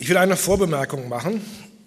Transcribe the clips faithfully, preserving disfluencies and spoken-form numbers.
Ich will eine Vorbemerkung machen.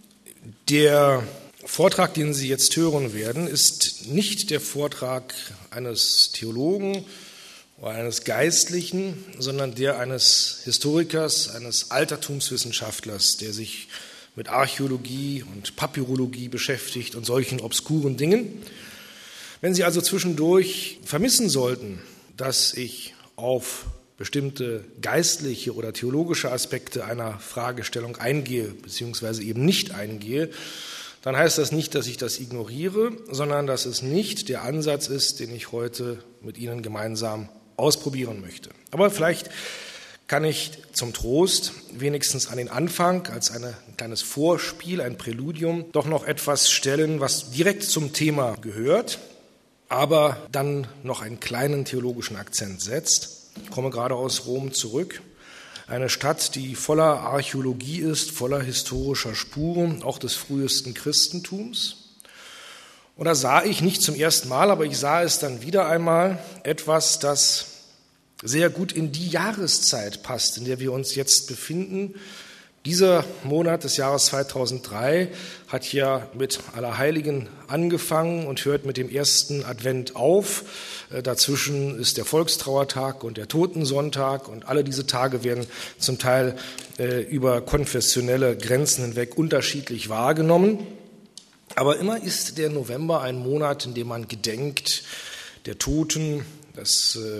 Der Vortrag, den Sie jetzt hören werden, ist nicht der Vortrag eines Theologen oder eines Geistlichen, sondern der eines Historikers, eines Altertumswissenschaftlers, der sich mit Archäologie und Papyrologie beschäftigt und solchen obskuren Dingen. Wenn Sie also zwischendurch vermissen sollten, dass ich auf bestimmte geistliche oder theologische Aspekte einer Fragestellung eingehe, beziehungsweise eben nicht eingehe, dann heißt das nicht, dass ich das ignoriere, sondern dass es nicht der Ansatz ist, den ich heute mit Ihnen gemeinsam ausprobieren möchte. Aber vielleicht kann ich zum Trost wenigstens an den Anfang als eine, ein kleines Vorspiel, ein Präludium, doch noch etwas stellen, was direkt zum Thema gehört, aber dann noch einen kleinen theologischen Akzent setzt. Ich komme gerade aus Rom zurück, eine Stadt, die voller Archäologie ist, voller historischer Spuren, auch des frühesten Christentums. Und da sah ich nicht zum ersten Mal, aber ich sah es dann wieder einmal, etwas, das sehr gut in die Jahreszeit passt, in der wir uns jetzt befinden. Dieser Monat des Jahres zweitausenddrei hat ja mit Allerheiligen angefangen und hört mit dem ersten Advent auf. Dazwischen ist der Volkstrauertag und der Totensonntag und alle diese Tage werden zum Teil äh, über konfessionelle Grenzen hinweg unterschiedlich wahrgenommen. Aber immer ist der November ein Monat, in dem man gedenkt der Toten, des äh,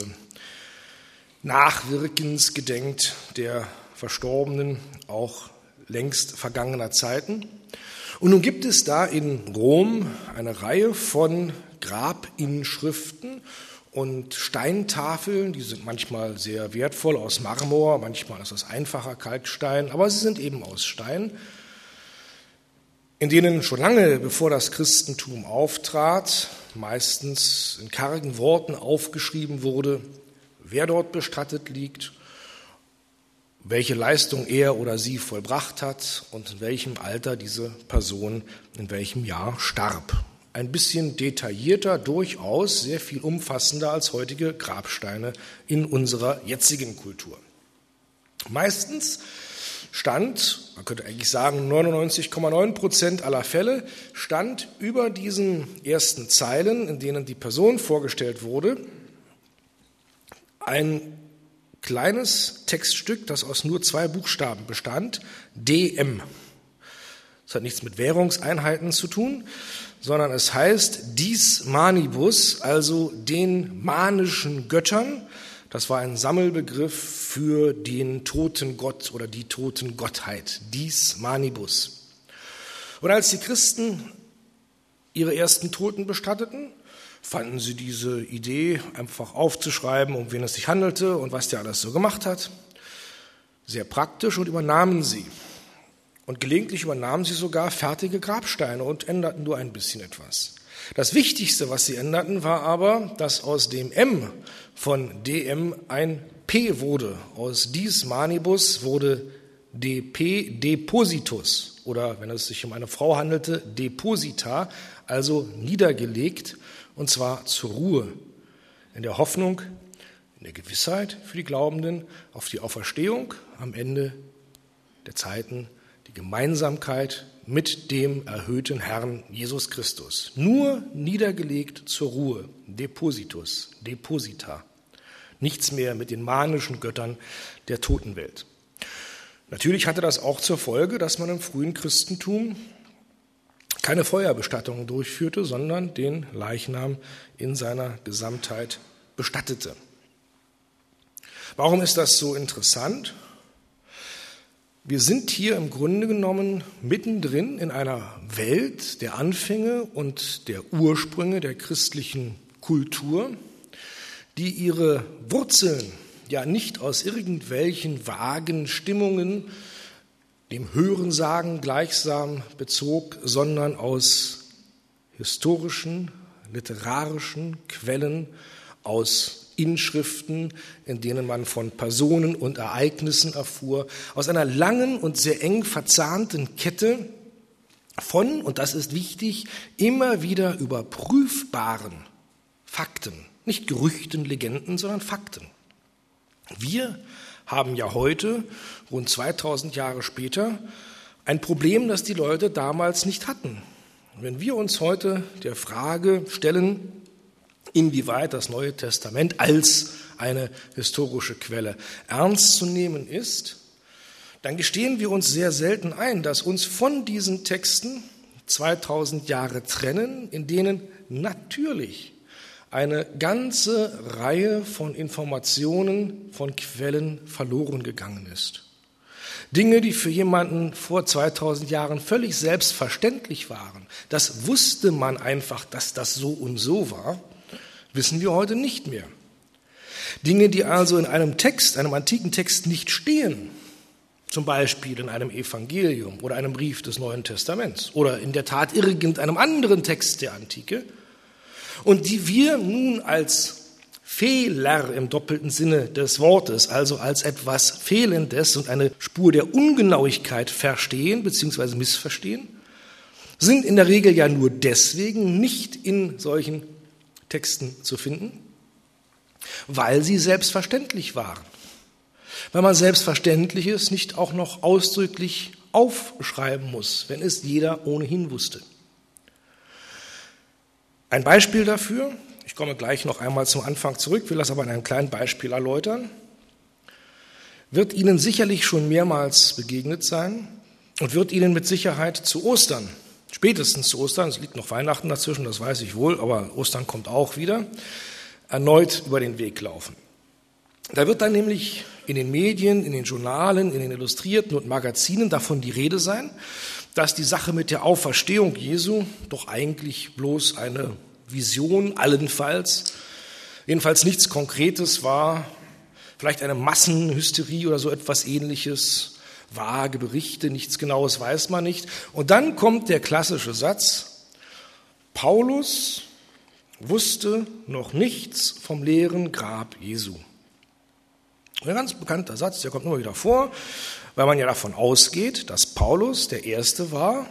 Nachwirkens gedenkt der Verstorbenen, auch längst vergangener Zeiten. Und nun gibt es da in Rom eine Reihe von Grabinschriften und Steintafeln, die sind manchmal sehr wertvoll aus Marmor, manchmal ist das einfacher Kalkstein, aber sie sind eben aus Stein, in denen schon lange bevor das Christentum auftrat, meistens in kargen Worten aufgeschrieben wurde, wer dort bestattet liegt, welche Leistung er oder sie vollbracht hat und in welchem Alter diese Person in welchem Jahr starb. Ein bisschen detaillierter, durchaus sehr viel umfassender als heutige Grabsteine in unserer jetzigen Kultur. Meistens stand, man könnte eigentlich sagen neunundneunzig Komma neun Prozent aller Fälle, stand über diesen ersten Zeilen, in denen die Person vorgestellt wurde, ein kleines Textstück, das aus nur zwei Buchstaben bestand, D M. Das hat nichts mit Währungseinheiten zu tun, sondern es heißt Dis Manibus, also den manischen Göttern. Das war ein Sammelbegriff für den toten Gott oder die toten Gottheit, Dis Manibus. Und als die Christen ihre ersten Toten bestatteten, fanden sie diese Idee, einfach aufzuschreiben, um wen es sich handelte und was der alles so gemacht hat, sehr praktisch und übernahmen sie. Und gelegentlich übernahmen sie sogar fertige Grabsteine und änderten nur ein bisschen etwas. Das Wichtigste, was sie änderten, war aber, dass aus dem M von D M ein P wurde. Aus Dis Manibus wurde D P Depositus oder, wenn es sich um eine Frau handelte, Deposita, also niedergelegt, und zwar zur Ruhe, in der Hoffnung, in der Gewissheit für die Glaubenden auf die Auferstehung am Ende der Zeiten, die Gemeinsamkeit mit dem erhöhten Herrn Jesus Christus. Nur niedergelegt zur Ruhe, Depositus, Deposita. Nichts mehr mit den manischen Göttern der Totenwelt. Natürlich hatte das auch zur Folge, dass man im frühen Christentum keine Feuerbestattungen durchführte, sondern den Leichnam in seiner Gesamtheit bestattete. Warum ist das so interessant? Wir sind hier im Grunde genommen mittendrin in einer Welt der Anfänge und der Ursprünge der christlichen Kultur, die ihre Wurzeln ja nicht aus irgendwelchen vagen Stimmungen, dem Hörensagen gleichsam bezog, sondern aus historischen, literarischen Quellen, aus Inschriften, in denen man von Personen und Ereignissen erfuhr, aus einer langen und sehr eng verzahnten Kette von, und das ist wichtig, immer wieder überprüfbaren Fakten, nicht Gerüchten, Legenden, sondern Fakten. Wir haben ja heute, rund zweitausend Jahre später, ein Problem, das die Leute damals nicht hatten. Wenn wir uns heute der Frage stellen, inwieweit das Neue Testament als eine historische Quelle ernst zu nehmen ist, dann gestehen wir uns sehr selten ein, dass uns von diesen Texten zweitausend Jahre trennen, in denen natürlich eine ganze Reihe von Informationen, von Quellen verloren gegangen ist. Dinge, die für jemanden vor zweitausend Jahren völlig selbstverständlich waren, das wusste man einfach, dass das so und so war, wissen wir heute nicht mehr. Dinge, die also in einem Text, einem antiken Text nicht stehen, zum Beispiel in einem Evangelium oder einem Brief des Neuen Testaments oder in der Tat irgendeinem anderen Text der Antike, und die wir nun als Fehler im doppelten Sinne des Wortes, also als etwas Fehlendes und eine Spur der Ungenauigkeit verstehen bzw. missverstehen, sind in der Regel ja nur deswegen nicht in solchen Texten zu finden, weil sie selbstverständlich waren. Weil man Selbstverständliches nicht auch noch ausdrücklich aufschreiben muss, wenn es jeder ohnehin wusste. Ein Beispiel dafür, ich komme gleich noch einmal zum Anfang zurück, will das aber in einem kleinen Beispiel erläutern, wird Ihnen sicherlich schon mehrmals begegnet sein und wird Ihnen mit Sicherheit zu Ostern, spätestens zu Ostern, es liegt noch Weihnachten dazwischen, das weiß ich wohl, aber Ostern kommt auch wieder, erneut über den Weg laufen. Da wird dann nämlich in den Medien, in den Journalen, in den Illustrierten und Magazinen davon die Rede sein, dass die Sache mit der Auferstehung Jesu doch eigentlich bloß eine Vision, allenfalls, jedenfalls nichts Konkretes war, vielleicht eine Massenhysterie oder so etwas Ähnliches, vage Berichte, nichts Genaues weiß man nicht. Und dann kommt der klassische Satz, Paulus wusste noch nichts vom leeren Grab Jesu. Ein ganz bekannter Satz, der kommt immer wieder vor, weil man ja davon ausgeht, dass Paulus der Erste war,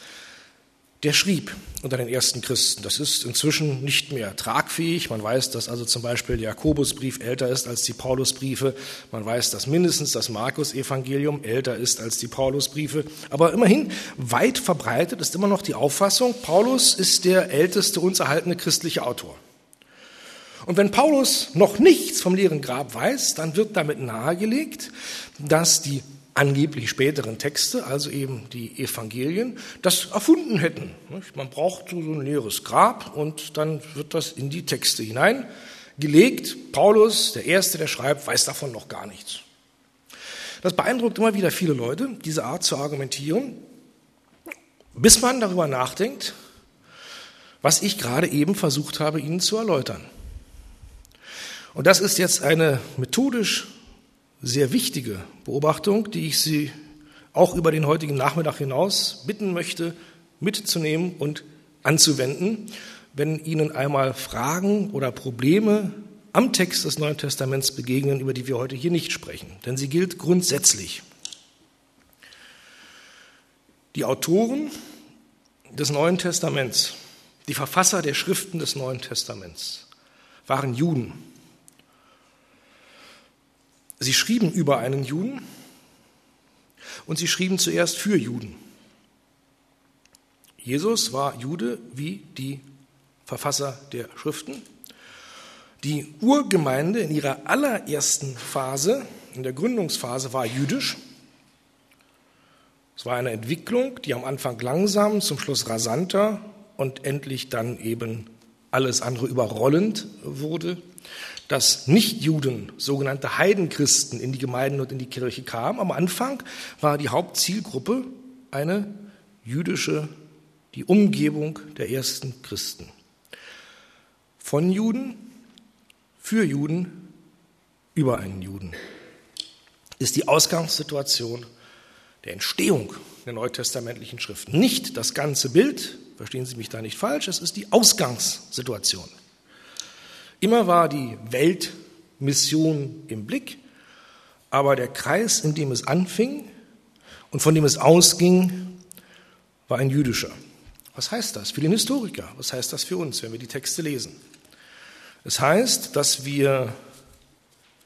der schrieb unter den ersten Christen. Das ist inzwischen nicht mehr tragfähig. Man weiß, dass also zum Beispiel der Jakobusbrief älter ist als die Paulusbriefe. Man weiß, dass mindestens das Markus-Evangelium älter ist als die Paulusbriefe. Aber immerhin weit verbreitet ist immer noch die Auffassung, Paulus ist der älteste uns erhaltene christliche Autor. Und wenn Paulus noch nichts vom leeren Grab weiß, dann wird damit nahegelegt, dass die angeblich späteren Texte, also eben die Evangelien, das erfunden hätten. Man braucht so ein leeres Grab und dann wird das in die Texte hineingelegt. Paulus, der Erste, der schreibt, weiß davon noch gar nichts. Das beeindruckt immer wieder viele Leute, diese Art zu argumentieren, bis man darüber nachdenkt, was ich gerade eben versucht habe, Ihnen zu erläutern. Und das ist jetzt eine methodisch sehr wichtige Beobachtung, die ich Sie auch über den heutigen Nachmittag hinaus bitten möchte, mitzunehmen und anzuwenden, wenn Ihnen einmal Fragen oder Probleme am Text des Neuen Testaments begegnen, über die wir heute hier nicht sprechen. Denn sie gilt grundsätzlich. Die Autoren des Neuen Testaments, die Verfasser der Schriften des Neuen Testaments, waren Juden. Sie schrieben über einen Juden und sie schrieben zuerst für Juden. Jesus war Jude wie die Verfasser der Schriften. Die Urgemeinde in ihrer allerersten Phase, in der Gründungsphase, war jüdisch. Es war eine Entwicklung, die am Anfang langsam, zum Schluss rasanter und endlich dann eben alles andere überrollend wurde, dass Nichtjuden, sogenannte Heidenchristen, in die Gemeinden und in die Kirche kamen. Am Anfang war die Hauptzielgruppe eine jüdische, die Umgebung der ersten Christen. Von Juden, für Juden, über einen Juden ist die Ausgangssituation der Entstehung der neutestamentlichen Schriften. Nicht das ganze Bild, verstehen Sie mich da nicht falsch, es ist die Ausgangssituation. Immer war die Weltmission im Blick, aber der Kreis, in dem es anfing und von dem es ausging, war ein jüdischer. Was heißt das für den Historiker? Was heißt das für uns, wenn wir die Texte lesen? Es heißt, dass wir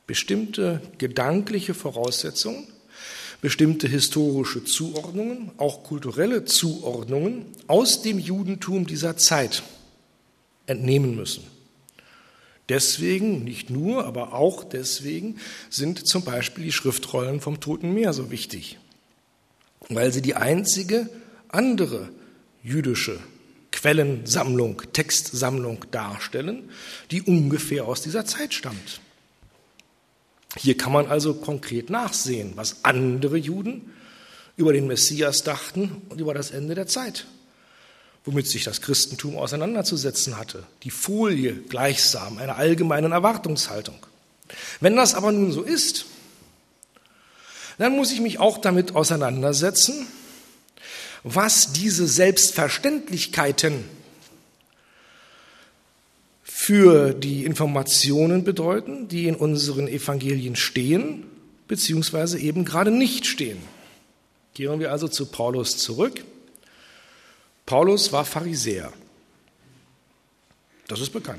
bestimmte gedankliche Voraussetzungen, bestimmte historische Zuordnungen, auch kulturelle Zuordnungen aus dem Judentum dieser Zeit entnehmen müssen. Deswegen, nicht nur, aber auch deswegen sind zum Beispiel die Schriftrollen vom Toten Meer so wichtig, weil sie die einzige andere jüdische Quellensammlung, Textsammlung darstellen, die ungefähr aus dieser Zeit stammt. Hier kann man also konkret nachsehen, was andere Juden über den Messias dachten und über das Ende der Zeit, womit sich das Christentum auseinanderzusetzen hatte. Die Folie gleichsam einer allgemeinen Erwartungshaltung. Wenn das aber nun so ist, dann muss ich mich auch damit auseinandersetzen, was diese Selbstverständlichkeiten für die Informationen bedeuten, die in unseren Evangelien stehen, beziehungsweise eben gerade nicht stehen. Kehren wir also zu Paulus zurück. Paulus war Pharisäer. Das ist bekannt.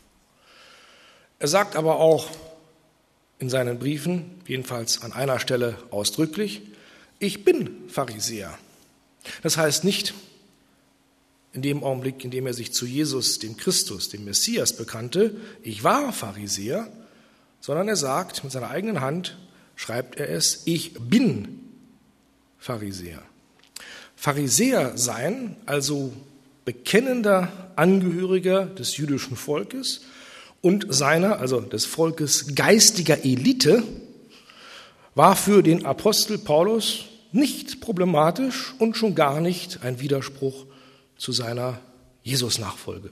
Er sagt aber auch in seinen Briefen, jedenfalls an einer Stelle ausdrücklich, ich bin Pharisäer. Das heißt nicht, in dem Augenblick, in dem er sich zu Jesus, dem Christus, dem Messias bekannte, ich war Pharisäer, sondern er sagt, mit seiner eigenen Hand schreibt er es, ich bin Pharisäer. Pharisäer sein, also bekennender Angehöriger des jüdischen Volkes und seiner, also des Volkes geistiger Elite, war für den Apostel Paulus nicht problematisch und schon gar nicht ein Widerspruch zu seiner Jesus-Nachfolge.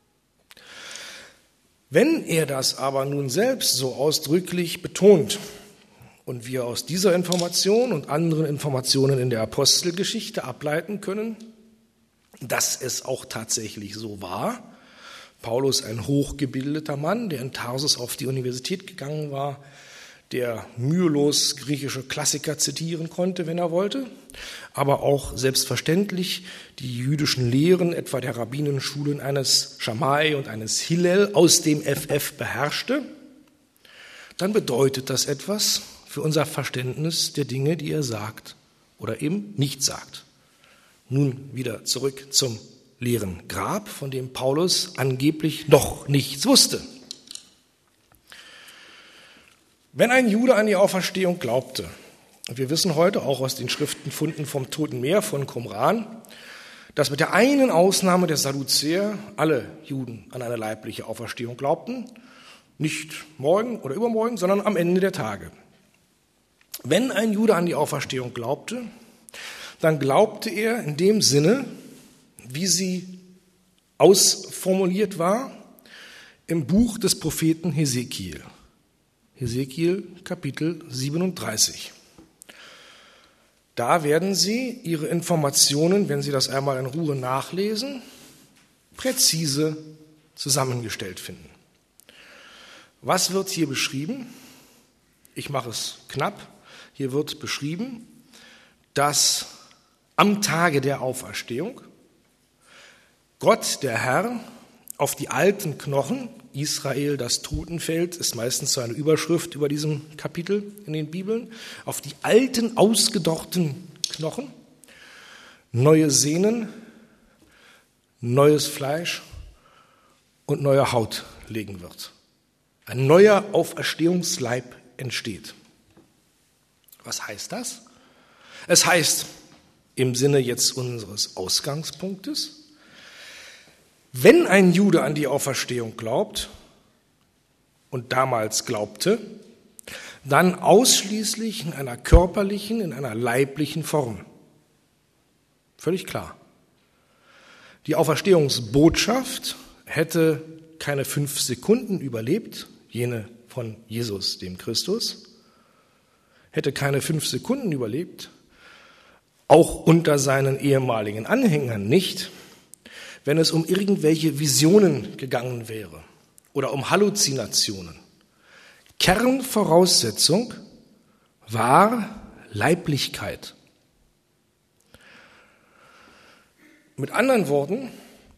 Wenn er das aber nun selbst so ausdrücklich betont und wir aus dieser Information und anderen Informationen in der Apostelgeschichte ableiten können, dass es auch tatsächlich so war, Paulus ein hochgebildeter Mann, der in Tarsus auf die Universität gegangen war, der mühelos griechische Klassiker zitieren konnte, wenn er wollte, aber auch selbstverständlich die jüdischen Lehren, etwa der Rabbinenschulen eines Schamai und eines Hillel aus dem F F beherrschte, dann bedeutet das etwas für unser Verständnis der Dinge, die er sagt oder eben nicht sagt. Nun wieder zurück zum leeren Grab, von dem Paulus angeblich noch nichts wusste. Wenn ein Jude an die Auferstehung glaubte, und wir wissen heute auch aus den Schriftenfunden vom Toten Meer von Qumran, dass mit der einen Ausnahme der Sadduzäer alle Juden an eine leibliche Auferstehung glaubten, nicht morgen oder übermorgen, sondern am Ende der Tage. Wenn ein Jude an die Auferstehung glaubte, dann glaubte er in dem Sinne, wie sie ausformuliert war im Buch des Propheten Hesekiel. Hesekiel Kapitel siebenunddreißig. Da werden Sie Ihre Informationen, wenn Sie das einmal in Ruhe nachlesen, präzise zusammengestellt finden. Was wird hier beschrieben? Ich mache es knapp. Hier wird beschrieben, dass am Tage der Auferstehung Gott, der Herr, auf die alten Knochen, Israel, das Totenfeld, ist meistens so eine Überschrift über diesem Kapitel in den Bibeln, auf die alten, ausgedorrten Knochen, neue Sehnen, neues Fleisch und neue Haut legen wird. Ein neuer Auferstehungsleib entsteht. Was heißt das? Es heißt im Sinne jetzt unseres Ausgangspunktes, wenn ein Jude an die Auferstehung glaubt und damals glaubte, dann ausschließlich in einer körperlichen, in einer leiblichen Form. Völlig klar. Die Auferstehungsbotschaft hätte keine fünf Sekunden überlebt, jene von Jesus, dem Christus, hätte keine fünf Sekunden überlebt, auch unter seinen ehemaligen Anhängern nicht, wenn es um irgendwelche Visionen gegangen wäre oder um Halluzinationen. Kernvoraussetzung war Leiblichkeit. Mit anderen Worten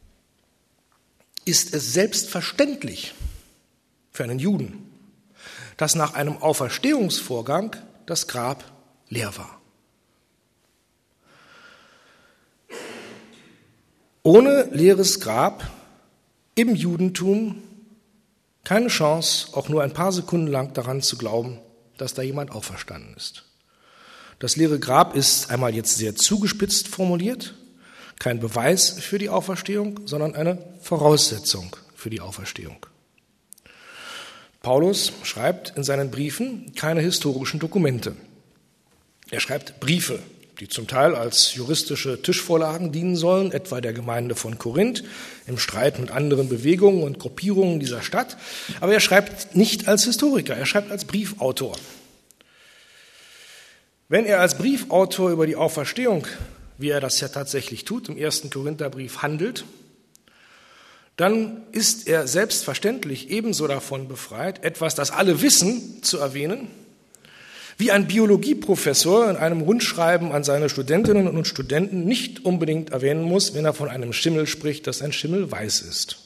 ist es selbstverständlich für einen Juden, dass nach einem Auferstehungsvorgang das Grab leer war. Ohne leeres Grab im Judentum keine Chance, auch nur ein paar Sekunden lang daran zu glauben, dass da jemand auferstanden ist. Das leere Grab ist einmal jetzt sehr zugespitzt formuliert, kein Beweis für die Auferstehung, sondern eine Voraussetzung für die Auferstehung. Paulus schreibt in seinen Briefen keine historischen Dokumente. Er schreibt Briefe, die zum Teil als juristische Tischvorlagen dienen sollen, etwa der Gemeinde von Korinth, im Streit mit anderen Bewegungen und Gruppierungen dieser Stadt. Aber er schreibt nicht als Historiker, er schreibt als Briefautor. Wenn er als Briefautor über die Auferstehung, wie er das ja tatsächlich tut, im ersten Korintherbrief handelt, dann ist er selbstverständlich ebenso davon befreit, etwas, das alle wissen, zu erwähnen, wie ein Biologieprofessor in einem Rundschreiben an seine Studentinnen und Studenten nicht unbedingt erwähnen muss, wenn er von einem Schimmel spricht, dass ein Schimmel weiß ist.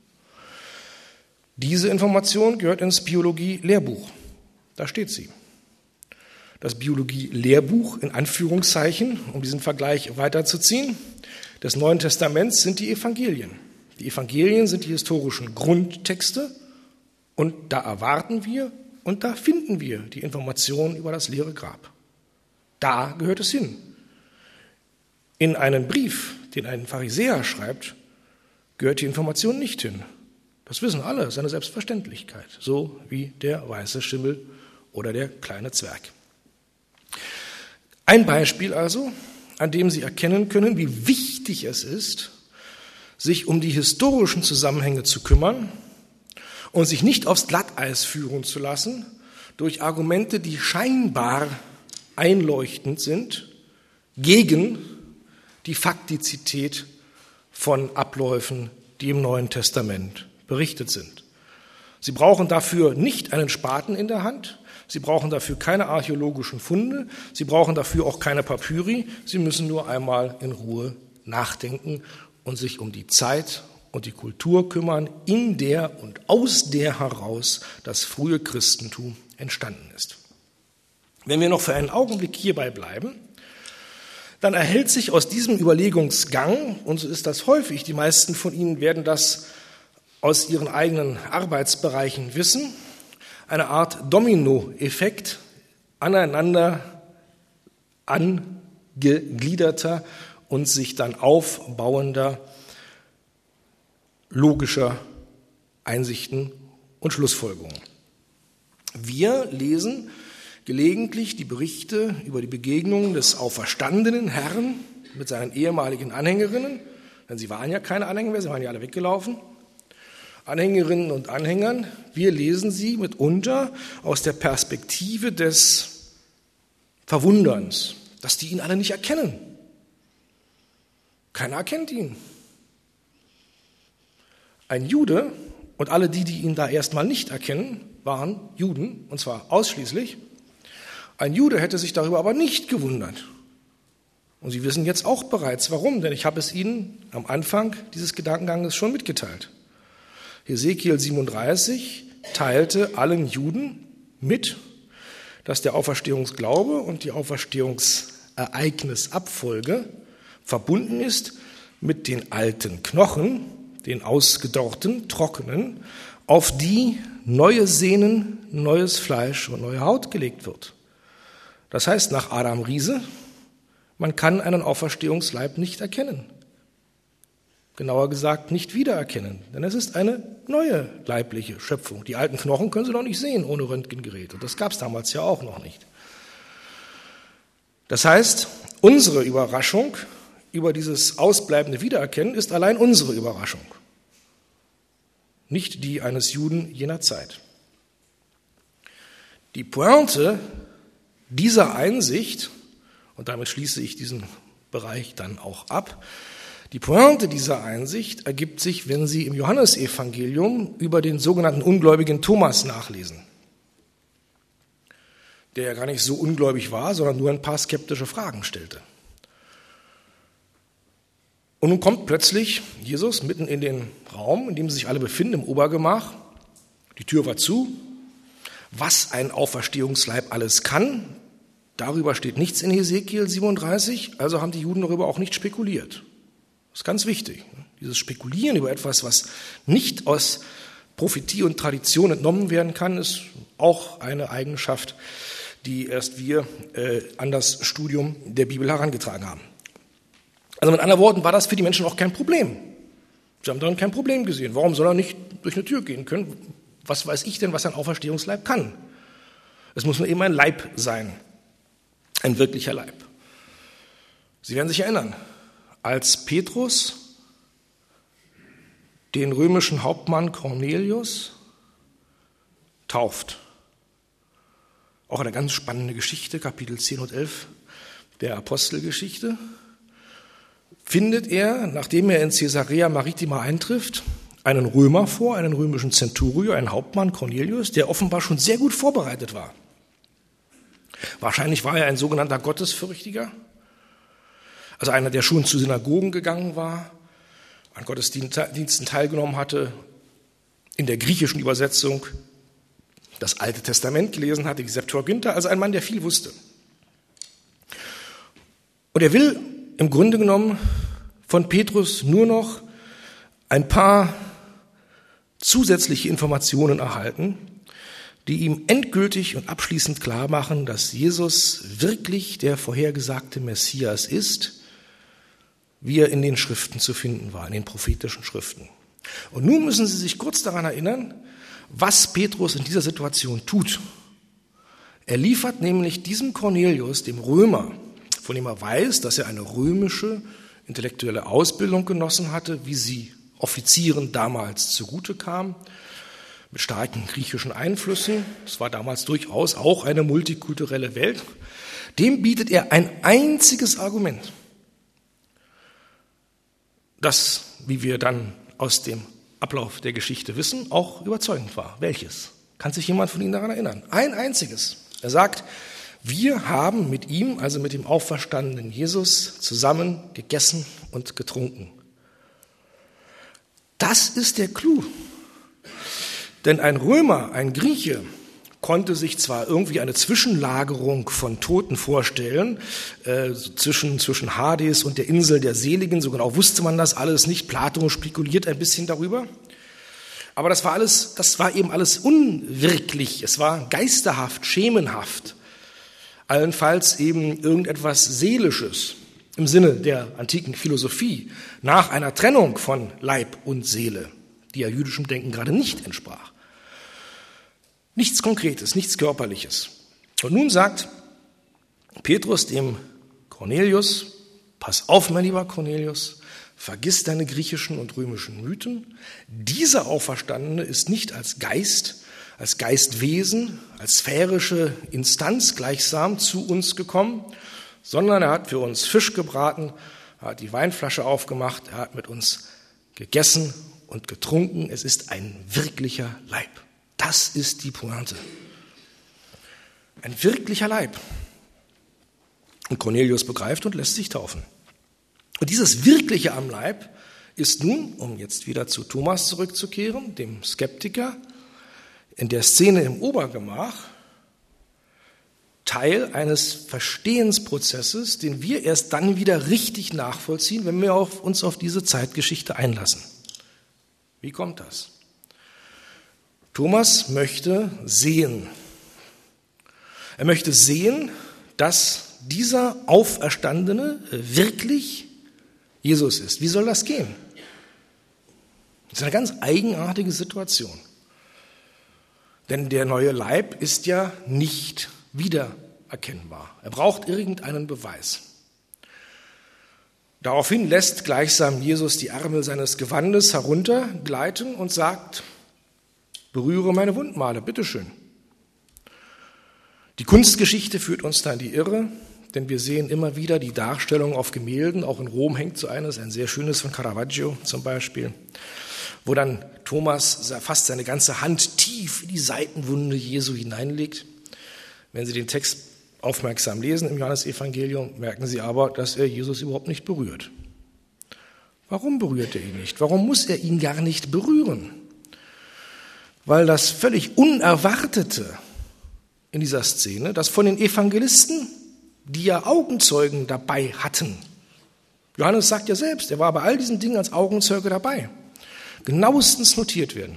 Diese Information gehört ins Biologie-Lehrbuch. Da steht sie. Das Biologie-Lehrbuch, in Anführungszeichen, um diesen Vergleich weiterzuziehen, des Neuen Testaments sind die Evangelien. Die Evangelien sind die historischen Grundtexte und da erwarten wir und da finden wir die Informationen über das leere Grab. Da gehört es hin. In einen Brief, den ein Pharisäer schreibt, gehört die Information nicht hin. Das wissen alle, das ist eine Selbstverständlichkeit, so wie der weiße Schimmel oder der kleine Zwerg. Ein Beispiel also, an dem Sie erkennen können, wie wichtig es ist, sich um die historischen Zusammenhänge zu kümmern und sich nicht aufs Glatteis führen zu lassen durch Argumente, die scheinbar einleuchtend sind, gegen die Faktizität von Abläufen, die im Neuen Testament berichtet sind. Sie brauchen dafür nicht einen Spaten in der Hand, Sie brauchen dafür keine archäologischen Funde, Sie brauchen dafür auch keine Papyri, Sie müssen nur einmal in Ruhe nachdenken und sich um die Zeit und die Kultur kümmern, in der und aus der heraus das frühe Christentum entstanden ist. Wenn wir noch für einen Augenblick hierbei bleiben, dann erhält sich aus diesem Überlegungsgang, und so ist das häufig, die meisten von Ihnen werden das aus ihren eigenen Arbeitsbereichen wissen, eine Art Dominoeffekt aneinander angegliederter und sich dann aufbauender logischer Einsichten und Schlussfolgerungen. Wir lesen gelegentlich die Berichte über die Begegnungen des auferstandenen Herrn mit seinen ehemaligen Anhängerinnen, denn sie waren ja keine Anhänger mehr, sie waren ja alle weggelaufen, Anhängerinnen und Anhängern. Wir lesen sie mitunter aus der Perspektive des Verwunderns, dass die ihn alle nicht erkennen. Keiner erkennt ihn. Ein Jude und alle die, die ihn da erstmal nicht erkennen, waren Juden, und zwar ausschließlich. Ein Jude hätte sich darüber aber nicht gewundert. Und Sie wissen jetzt auch bereits, warum, denn ich habe es Ihnen am Anfang dieses Gedankenganges schon mitgeteilt. Hesekiel siebenunddreißig teilte allen Juden mit, dass der Auferstehungsglaube und die Auferstehungsereignisabfolge verbunden ist mit den alten Knochen, den ausgedorrten, trockenen, auf die neue Sehnen, neues Fleisch und neue Haut gelegt wird. Das heißt, nach Adam Riese, man kann einen Auferstehungsleib nicht erkennen. Genauer gesagt, nicht wiedererkennen, denn es ist eine neue leibliche Schöpfung. Die alten Knochen können Sie doch nicht sehen ohne Röntgengerät. Und das gab es damals ja auch noch nicht. Das heißt, unsere Überraschung über dieses ausbleibende Wiedererkennen ist allein unsere Überraschung, nicht die eines Juden jener Zeit. Die Pointe dieser Einsicht, und damit schließe ich diesen Bereich dann auch ab, die Pointe dieser Einsicht ergibt sich, wenn Sie im Johannesevangelium über den sogenannten ungläubigen Thomas nachlesen, der ja gar nicht so ungläubig war, sondern nur ein paar skeptische Fragen stellte. Und nun kommt plötzlich Jesus mitten in den Raum, in dem sich alle befinden, im Obergemach. Die Tür war zu. Was ein Auferstehungsleib alles kann, darüber steht nichts in Hesekiel siebenunddreißig, also haben die Juden darüber auch nicht spekuliert. Das ist ganz wichtig. Dieses Spekulieren über etwas, was nicht aus Prophetie und Tradition entnommen werden kann, ist auch eine Eigenschaft, die erst wir äh, an das Studium der Bibel herangetragen haben. Also mit anderen Worten war das für die Menschen auch kein Problem. Sie haben darin kein Problem gesehen. Warum soll er nicht durch eine Tür gehen können? Was weiß ich denn, was ein Auferstehungsleib kann? Es muss nur eben ein Leib sein, ein wirklicher Leib. Sie werden sich erinnern, als Petrus den römischen Hauptmann Cornelius tauft, auch eine ganz spannende Geschichte, Kapitel zehn und elf der Apostelgeschichte, findet er, nachdem er in Caesarea Maritima eintrifft, einen Römer vor, einen römischen Centurion, einen Hauptmann Cornelius, der offenbar schon sehr gut vorbereitet war. Wahrscheinlich war er ein sogenannter Gottesfürchtiger, also einer, der schon zu Synagogen gegangen war, an Gottesdiensten teilgenommen hatte, in der griechischen Übersetzung das Alte Testament gelesen hatte, die Septuaginta, also ein Mann, der viel wusste. Und er will im Grunde genommen von Petrus nur noch ein paar zusätzliche Informationen erhalten, die ihm endgültig und abschließend klar machen, dass Jesus wirklich der vorhergesagte Messias ist, wie er in den Schriften zu finden war, in den prophetischen Schriften. Und nun müssen Sie sich kurz daran erinnern, was Petrus in dieser Situation tut. Er liefert nämlich diesem Cornelius, dem Römer, von dem er weiß, dass er eine römische intellektuelle Ausbildung genossen hatte, wie sie Offizieren damals zugute kam, mit starken griechischen Einflüssen. Es war damals durchaus auch eine multikulturelle Welt. Dem bietet er ein einziges Argument, das, wie wir dann aus dem Ablauf der Geschichte wissen, auch überzeugend war. Welches? Kann sich jemand von Ihnen daran erinnern? Ein einziges. Er sagt, wir haben mit ihm, also mit dem auferstandenen Jesus, zusammen gegessen und getrunken. Das ist der Clou. Denn ein Römer, ein Grieche, konnte sich zwar irgendwie eine Zwischenlagerung von Toten vorstellen, äh, zwischen, zwischen Hades und der Insel der Seligen, so genau wusste man das alles nicht. Platon spekuliert ein bisschen darüber. Aber das war alles, das war eben alles unwirklich. Es war geisterhaft, schemenhaft. Allenfalls eben irgendetwas Seelisches im Sinne der antiken Philosophie nach einer Trennung von Leib und Seele, die ja jüdischem Denken gerade nicht entsprach. Nichts Konkretes, nichts Körperliches. Und nun sagt Petrus dem Cornelius, pass auf, mein lieber Cornelius, vergiss deine griechischen und römischen Mythen. Dieser Auferstandene ist nicht als Geist, als Geistwesen, als sphärische Instanz gleichsam zu uns gekommen, sondern er hat für uns Fisch gebraten, er hat die Weinflasche aufgemacht, er hat mit uns gegessen und getrunken. Es ist ein wirklicher Leib. Das ist die Pointe. Ein wirklicher Leib. Und Cornelius begreift und lässt sich taufen. Und dieses Wirkliche am Leib ist nun, um jetzt wieder zu Thomas zurückzukehren, dem Skeptiker, in der Szene im Obergemach Teil eines Verstehensprozesses, den wir erst dann wieder richtig nachvollziehen, wenn wir auf, uns auf diese Zeitgeschichte einlassen. Wie kommt das? Thomas möchte sehen. Er möchte sehen, dass dieser Auferstandene wirklich Jesus ist. Wie soll das gehen? Das ist eine ganz eigenartige Situation. Denn der neue Leib ist ja nicht wiedererkennbar. Er braucht irgendeinen Beweis. Daraufhin lässt gleichsam Jesus die Ärmel seines Gewandes heruntergleiten und sagt, berühre meine Wundmale, bitteschön. Die Kunstgeschichte führt uns da in die Irre, denn wir sehen immer wieder die Darstellung auf Gemälden, auch in Rom hängt so eines, ein sehr schönes von Caravaggio zum Beispiel, wo dann Thomas fast seine ganze Hand tief in die Seitenwunde Jesu hineinlegt. Wenn Sie den Text aufmerksam lesen im Johannesevangelium, merken Sie aber, dass er Jesus überhaupt nicht berührt. Warum berührt er ihn nicht? Warum muss er ihn gar nicht berühren? Weil das völlig Unerwartete in dieser Szene, dass von den Evangelisten, die ja Augenzeugen dabei hatten, Johannes sagt ja selbst, er war bei all diesen Dingen als Augenzeuge dabei, genauestens notiert werden.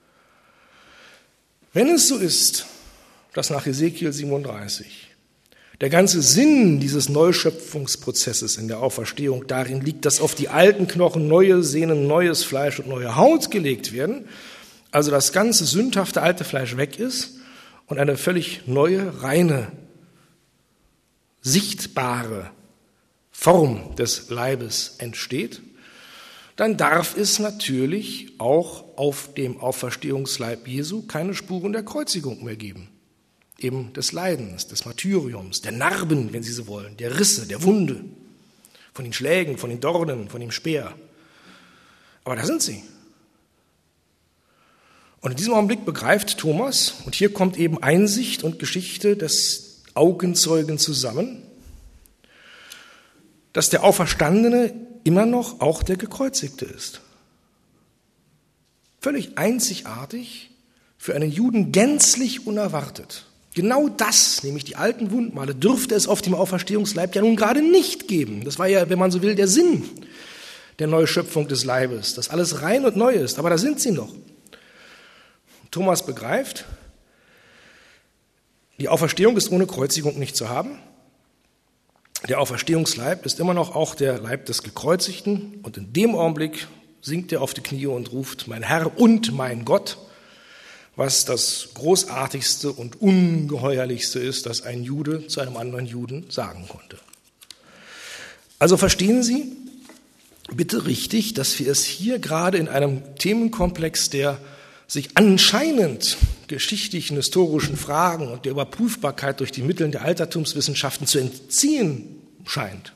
Wenn es so ist, dass nach Hesekiel siebenunddreißig der ganze Sinn dieses Neuschöpfungsprozesses in der Auferstehung darin liegt, dass auf die alten Knochen neue Sehnen, neues Fleisch und neue Haut gelegt werden, also das ganze sündhafte alte Fleisch weg ist und eine völlig neue, reine, sichtbare Form des Leibes entsteht, dann darf es natürlich auch auf dem Auferstehungsleib Jesu keine Spuren der Kreuzigung mehr geben. Eben des Leidens, des Martyriums, der Narben, wenn Sie so wollen, der Risse, der Wunde, von den Schlägen, von den Dornen, von dem Speer. Aber da sind sie. Und in diesem Augenblick begreift Thomas, und hier kommt eben Einsicht und Geschichte des Augenzeugen zusammen, dass der Auferstandene immer noch auch der Gekreuzigte ist. Völlig einzigartig, für einen Juden gänzlich unerwartet. Genau das, nämlich die alten Wundmale, dürfte es auf dem Auferstehungsleib ja nun gerade nicht geben. Das war ja, wenn man so will, der Sinn der Neuschöpfung des Leibes, dass alles rein und neu ist. Aber da sind sie noch. Thomas begreift, die Auferstehung ist ohne Kreuzigung nicht zu haben. Der Auferstehungsleib ist immer noch auch der Leib des Gekreuzigten. Und in dem Augenblick sinkt er auf die Knie und ruft, mein Herr und mein Gott, was das Großartigste und Ungeheuerlichste ist, das ein Jude zu einem anderen Juden sagen konnte. Also verstehen Sie bitte richtig, dass wir es hier gerade in einem Themenkomplex, der sich anscheinend geschichtlichen, historischen Fragen und der Überprüfbarkeit durch die Mittel der Altertumswissenschaften zu entziehen scheint,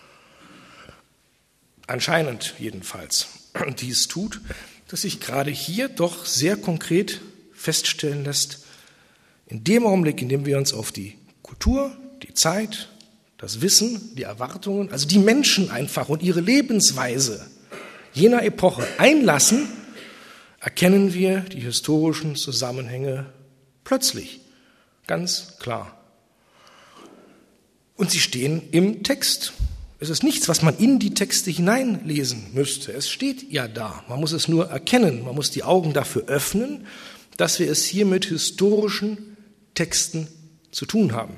anscheinend jedenfalls, dies tut, dass sich gerade hier doch sehr konkret feststellen lässt, in dem Augenblick, in dem wir uns auf die Kultur, die Zeit, das Wissen, die Erwartungen, also die Menschen einfach und ihre Lebensweise jener Epoche einlassen, erkennen wir die historischen Zusammenhänge plötzlich, ganz klar. Und sie stehen im Text. Es ist nichts, was man in die Texte hineinlesen müsste. Es steht ja da. Man muss es nur erkennen. Man muss die Augen dafür öffnen, dass wir es hier mit historischen Texten zu tun haben.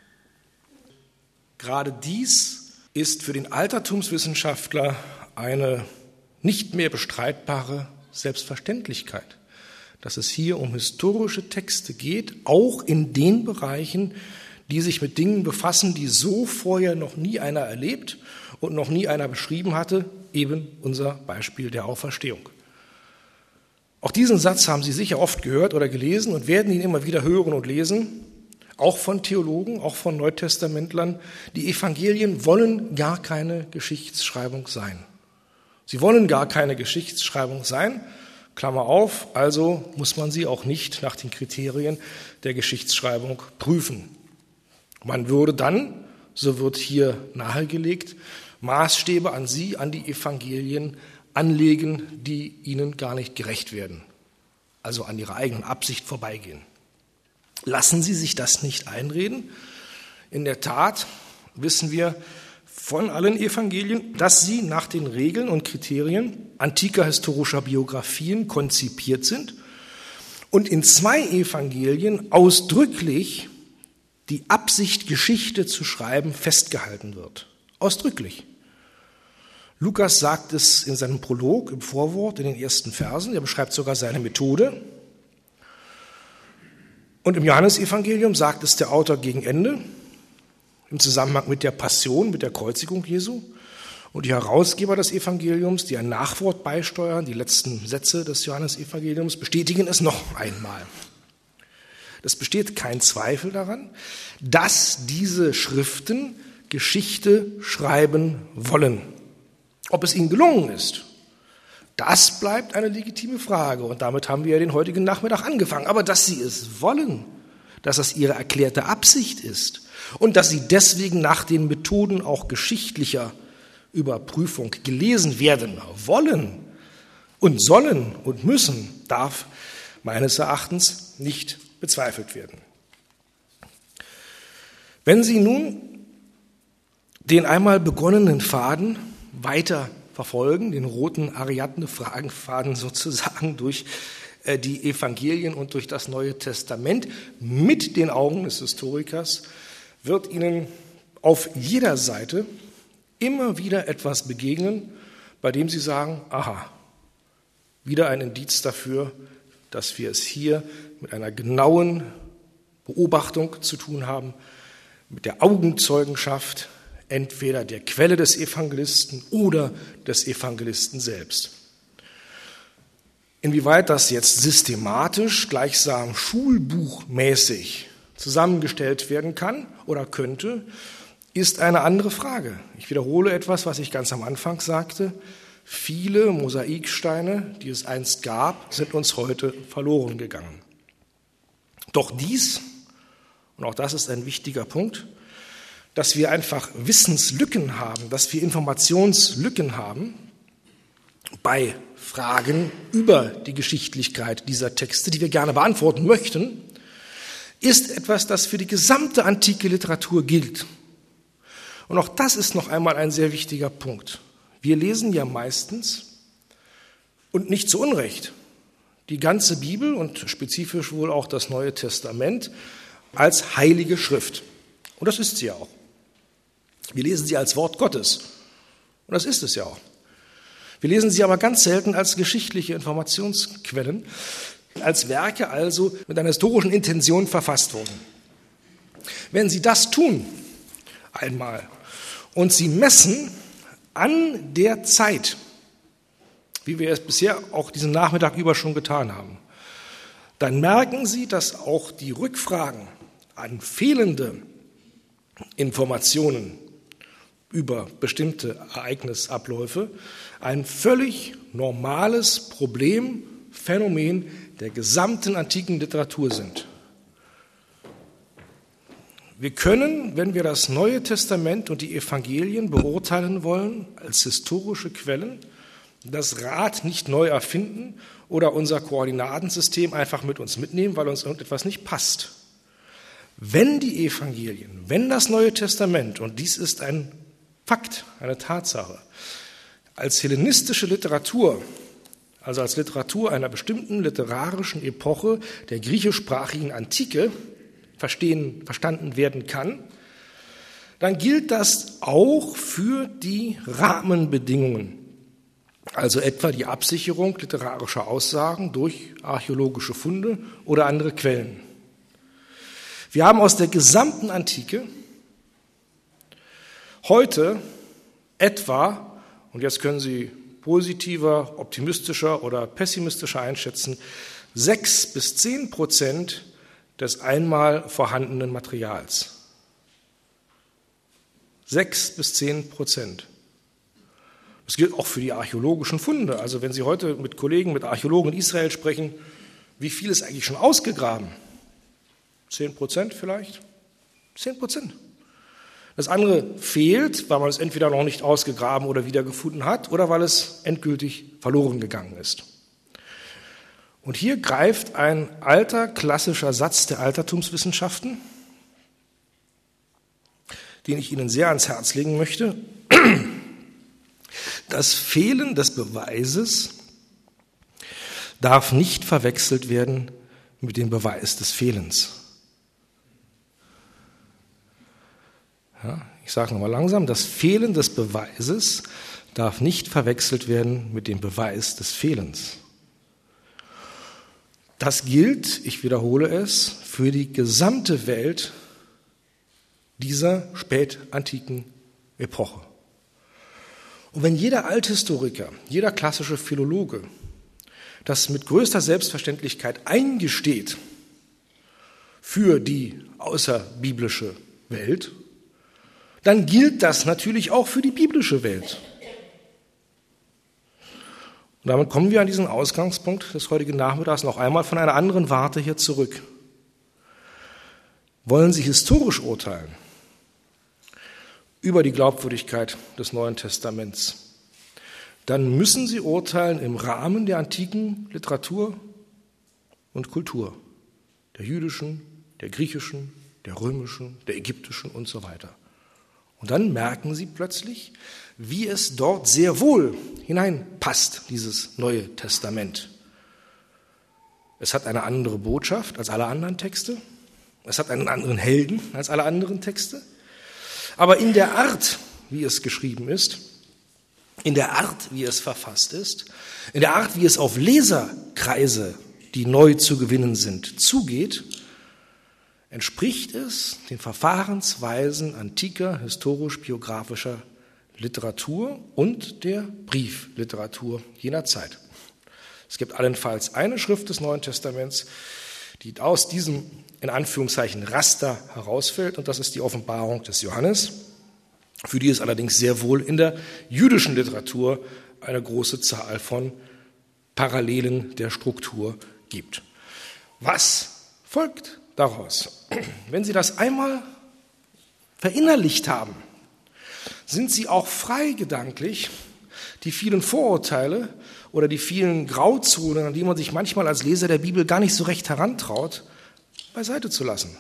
Gerade dies ist für den Altertumswissenschaftler eine nicht mehr bestreitbare Selbstverständlichkeit, dass es hier um historische Texte geht, auch in den Bereichen, die sich mit Dingen befassen, die so vorher noch nie einer erlebt und noch nie einer beschrieben hatte, eben unser Beispiel der Auferstehung. Auch diesen Satz haben Sie sicher oft gehört oder gelesen und werden ihn immer wieder hören und lesen, auch von Theologen, auch von Neutestamentlern. Die Evangelien wollen gar keine Geschichtsschreibung sein. Sie wollen gar keine Geschichtsschreibung sein, Klammer auf, also muss man sie auch nicht nach den Kriterien der Geschichtsschreibung prüfen. Man würde dann, so wird hier nahegelegt, Maßstäbe an sie, an die Evangelien anlegen, die ihnen gar nicht gerecht werden, also an ihrer eigenen Absicht vorbeigehen. Lassen Sie sich das nicht einreden. In der Tat wissen wir von allen Evangelien, dass sie nach den Regeln und Kriterien antiker historischer Biografien konzipiert sind und in zwei Evangelien ausdrücklich die Absicht, Geschichte zu schreiben, festgehalten wird. Ausdrücklich. Lukas sagt es in seinem Prolog, im Vorwort, in den ersten Versen, er beschreibt sogar seine Methode. Und im Johannesevangelium sagt es der Autor gegen Ende, im Zusammenhang mit der Passion, mit der Kreuzigung Jesu. Und die Herausgeber des Evangeliums, die ein Nachwort beisteuern, die letzten Sätze des Johannesevangeliums, bestätigen es noch einmal. Es besteht kein Zweifel daran, dass diese Schriften Geschichte schreiben wollen. Ob es ihnen gelungen ist, das bleibt eine legitime Frage. Und damit haben wir ja den heutigen Nachmittag angefangen. Aber dass sie es wollen, dass es ihre erklärte Absicht ist und dass sie deswegen nach den Methoden auch geschichtlicher Überprüfung gelesen werden wollen und sollen und müssen, darf meines Erachtens nicht bezweifelt werden. Wenn Sie nun den einmal begonnenen Faden weiter verfolgen, den roten Ariadne-Fragenfaden sozusagen durch die Evangelien und durch das Neue Testament mit den Augen des Historikers, wird Ihnen auf jeder Seite immer wieder etwas begegnen, bei dem Sie sagen, aha, wieder ein Indiz dafür, dass wir es hier mit einer genauen Beobachtung zu tun haben, mit der Augenzeugenschaft entweder der Quelle des Evangelisten oder des Evangelisten selbst. Inwieweit das jetzt systematisch, gleichsam schulbuchmäßig zusammengestellt werden kann oder könnte, ist eine andere Frage. Ich wiederhole etwas, was ich ganz am Anfang sagte. Viele Mosaiksteine, die es einst gab, sind uns heute verloren gegangen. Doch dies, und auch das ist ein wichtiger Punkt, dass wir einfach Wissenslücken haben, dass wir Informationslücken haben bei Fragen über die Geschichtlichkeit dieser Texte, die wir gerne beantworten möchten, ist etwas, das für die gesamte antike Literatur gilt. Und auch das ist noch einmal ein sehr wichtiger Punkt. Wir lesen ja meistens, und nicht zu Unrecht, die ganze Bibel und spezifisch wohl auch das Neue Testament als heilige Schrift. Und das ist sie ja auch. Wir lesen sie als Wort Gottes. Und das ist es ja auch. Wir lesen sie aber ganz selten als geschichtliche Informationsquellen, als Werke also mit einer historischen Intention verfasst wurden. Wenn Sie das tun, einmal, und Sie messen an der Zeit, wie wir es bisher auch diesen Nachmittag über schon getan haben, dann merken Sie, dass auch die Rückfragen an fehlende Informationen über bestimmte Ereignisabläufe ein völlig normales Problem, Phänomen der gesamten antiken Literatur sind. Wir können, wenn wir das Neue Testament und die Evangelien beurteilen wollen als historische Quellen, das Rad nicht neu erfinden oder unser Koordinatensystem einfach mit uns mitnehmen, weil uns irgendetwas nicht passt. Wenn die Evangelien, wenn das Neue Testament, und dies ist ein Fakt, eine Tatsache, als hellenistische Literatur, also als Literatur einer bestimmten literarischen Epoche der griechischsprachigen Antike verstehen, verstanden werden kann, dann gilt das auch für die Rahmenbedingungen, also etwa die Absicherung literarischer Aussagen durch archäologische Funde oder andere Quellen. Wir haben aus der gesamten Antike heute etwa, und jetzt können Sie positiver, optimistischer oder pessimistischer einschätzen, sechs bis zehn Prozent des einmal vorhandenen Materials. Sechs bis zehn Prozent. Das gilt auch für die archäologischen Funde. Also wenn Sie heute mit Kollegen, mit Archäologen in Israel sprechen, wie viel ist eigentlich schon ausgegraben? Zehn Prozent vielleicht? Zehn Prozent. Das andere fehlt, weil man es entweder noch nicht ausgegraben oder wiedergefunden hat oder weil es endgültig verloren gegangen ist. Und hier greift ein alter, klassischer Satz der Altertumswissenschaften, den ich Ihnen sehr ans Herz legen möchte. Das Fehlen des Beweises darf nicht verwechselt werden mit dem Beweis des Fehlens. Ja, ich sage nochmal langsam, das Fehlen des Beweises darf nicht verwechselt werden mit dem Beweis des Fehlens. Das gilt, ich wiederhole es, für die gesamte Welt dieser spätantiken Epoche. Und wenn jeder Althistoriker, jeder klassische Philologe das mit größter Selbstverständlichkeit eingesteht für die außerbiblische Welt, dann gilt das natürlich auch für die biblische Welt. Und damit kommen wir an diesen Ausgangspunkt des heutigen Nachmittags noch einmal von einer anderen Warte hier zurück. Wollen Sie historisch urteilen über die Glaubwürdigkeit des Neuen Testaments, dann müssen Sie urteilen im Rahmen der antiken Literatur und Kultur, der jüdischen, der griechischen, der römischen, der ägyptischen und so weiter. Und dann merken sie plötzlich, wie es dort sehr wohl hineinpasst, dieses Neue Testament. Es hat eine andere Botschaft als alle anderen Texte. Es hat einen anderen Helden als alle anderen Texte. Aber in der Art, wie es geschrieben ist, in der Art, wie es verfasst ist, in der Art, wie es auf Leserkreise, die neu zu gewinnen sind, zugeht, entspricht es den Verfahrensweisen antiker, historisch-biografischer Literatur und der Briefliteratur jener Zeit. Es gibt allenfalls eine Schrift des Neuen Testaments, die aus diesem, in Anführungszeichen, Raster herausfällt, und das ist die Offenbarung des Johannes, für die es allerdings sehr wohl in der jüdischen Literatur eine große Zahl von Parallelen der Struktur gibt. Was folgt daraus? Wenn Sie das einmal verinnerlicht haben, sind Sie auch frei gedanklich, die vielen Vorurteile oder die vielen Grauzonen, an die man sich manchmal als Leser der Bibel gar nicht so recht herantraut, beiseite zu lassen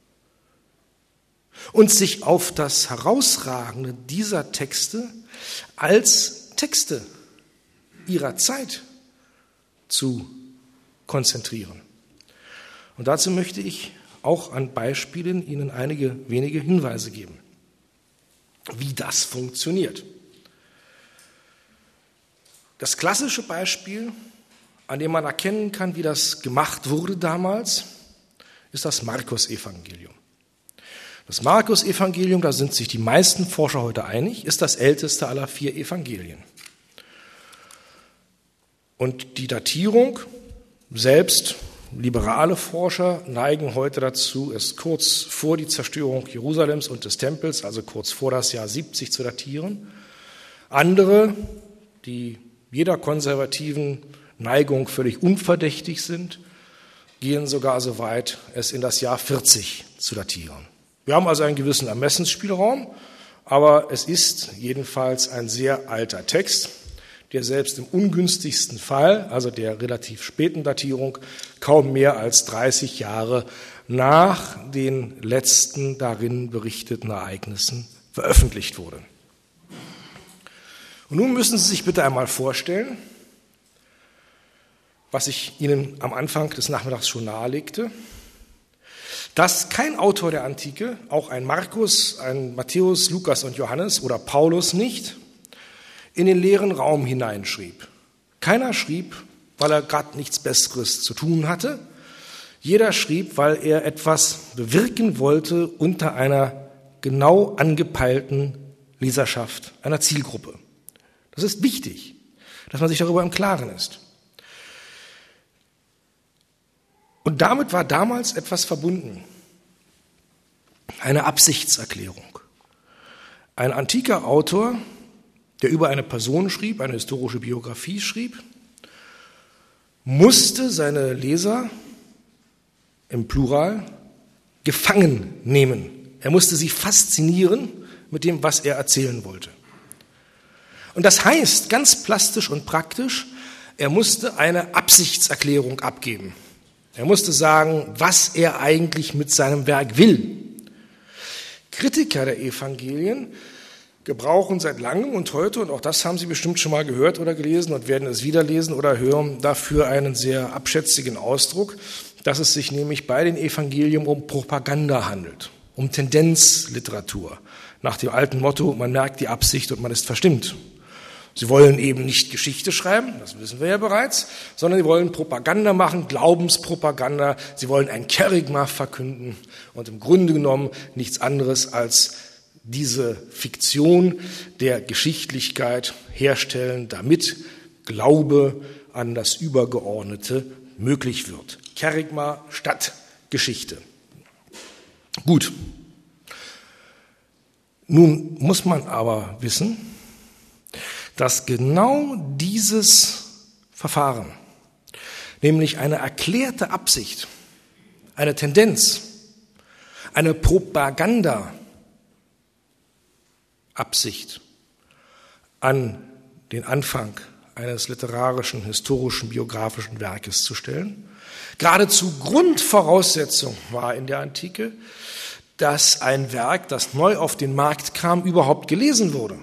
und sich auf das Herausragende dieser Texte als Texte ihrer Zeit zu konzentrieren. Und dazu möchte ich auch an Beispielen Ihnen einige wenige Hinweise geben, wie das funktioniert. Das klassische Beispiel, an dem man erkennen kann, wie das gemacht wurde damals, ist das Markus-Evangelium. Das Markus-Evangelium, da sind sich die meisten Forscher heute einig, ist das älteste aller vier Evangelien. Und die Datierung, selbst liberale Forscher neigen heute dazu, es kurz vor die Zerstörung Jerusalems und des Tempels, also kurz vor das Jahr siebzig, zu datieren. Andere, die jeder konservativen Neigung völlig unverdächtig sind, gehen sogar so weit, es in das Jahr vierzig zu datieren. Wir haben also einen gewissen Ermessensspielraum, aber es ist jedenfalls ein sehr alter Text, der selbst im ungünstigsten Fall, also der relativ späten Datierung, kaum mehr als dreißig Jahre nach den letzten darin berichteten Ereignissen veröffentlicht wurde. Und nun müssen Sie sich bitte einmal vorstellen, was ich Ihnen am Anfang des Nachmittags schon nahelegte, dass kein Autor der Antike, auch ein Markus, ein Matthäus, Lukas und Johannes oder Paulus nicht, in den leeren Raum hineinschrieb. Keiner schrieb, weil er gerade nichts Besseres zu tun hatte. Jeder schrieb, weil er etwas bewirken wollte unter einer genau angepeilten Leserschaft, einer Zielgruppe. Das ist wichtig, dass man sich darüber im Klaren ist. Und damit war damals etwas verbunden. Eine Absichtserklärung. Ein antiker Autor, der über eine Person schrieb, eine historische Biografie schrieb, musste seine Leser im Plural gefangen nehmen. Er musste sie faszinieren mit dem, was er erzählen wollte. Und das heißt, ganz plastisch und praktisch, er musste eine Absichtserklärung abgeben. Er musste sagen, was er eigentlich mit seinem Werk will. Kritiker der Evangelien gebrauchen seit langem und heute, und auch das haben Sie bestimmt schon mal gehört oder gelesen und werden es wieder lesen oder hören, dafür einen sehr abschätzigen Ausdruck, dass es sich nämlich bei den Evangelien um Propaganda handelt, um Tendenzliteratur. Nach dem alten Motto, man merkt die Absicht und man ist verstimmt. Sie wollen eben nicht Geschichte schreiben, das wissen wir ja bereits, sondern sie wollen Propaganda machen, Glaubenspropaganda, sie wollen ein Kerygma verkünden und im Grunde genommen nichts anderes als diese Fiktion der Geschichtlichkeit herstellen, damit Glaube an das Übergeordnete möglich wird. Kerygma statt Geschichte. Gut. Nun muss man aber wissen, dass genau dieses Verfahren, nämlich eine erklärte Absicht, eine Tendenz, eine Propaganda-Absicht an den Anfang eines literarischen, historischen, biografischen Werkes zu stellen, geradezu Grundvoraussetzung war in der Antike, dass ein Werk, das neu auf den Markt kam, überhaupt gelesen wurde.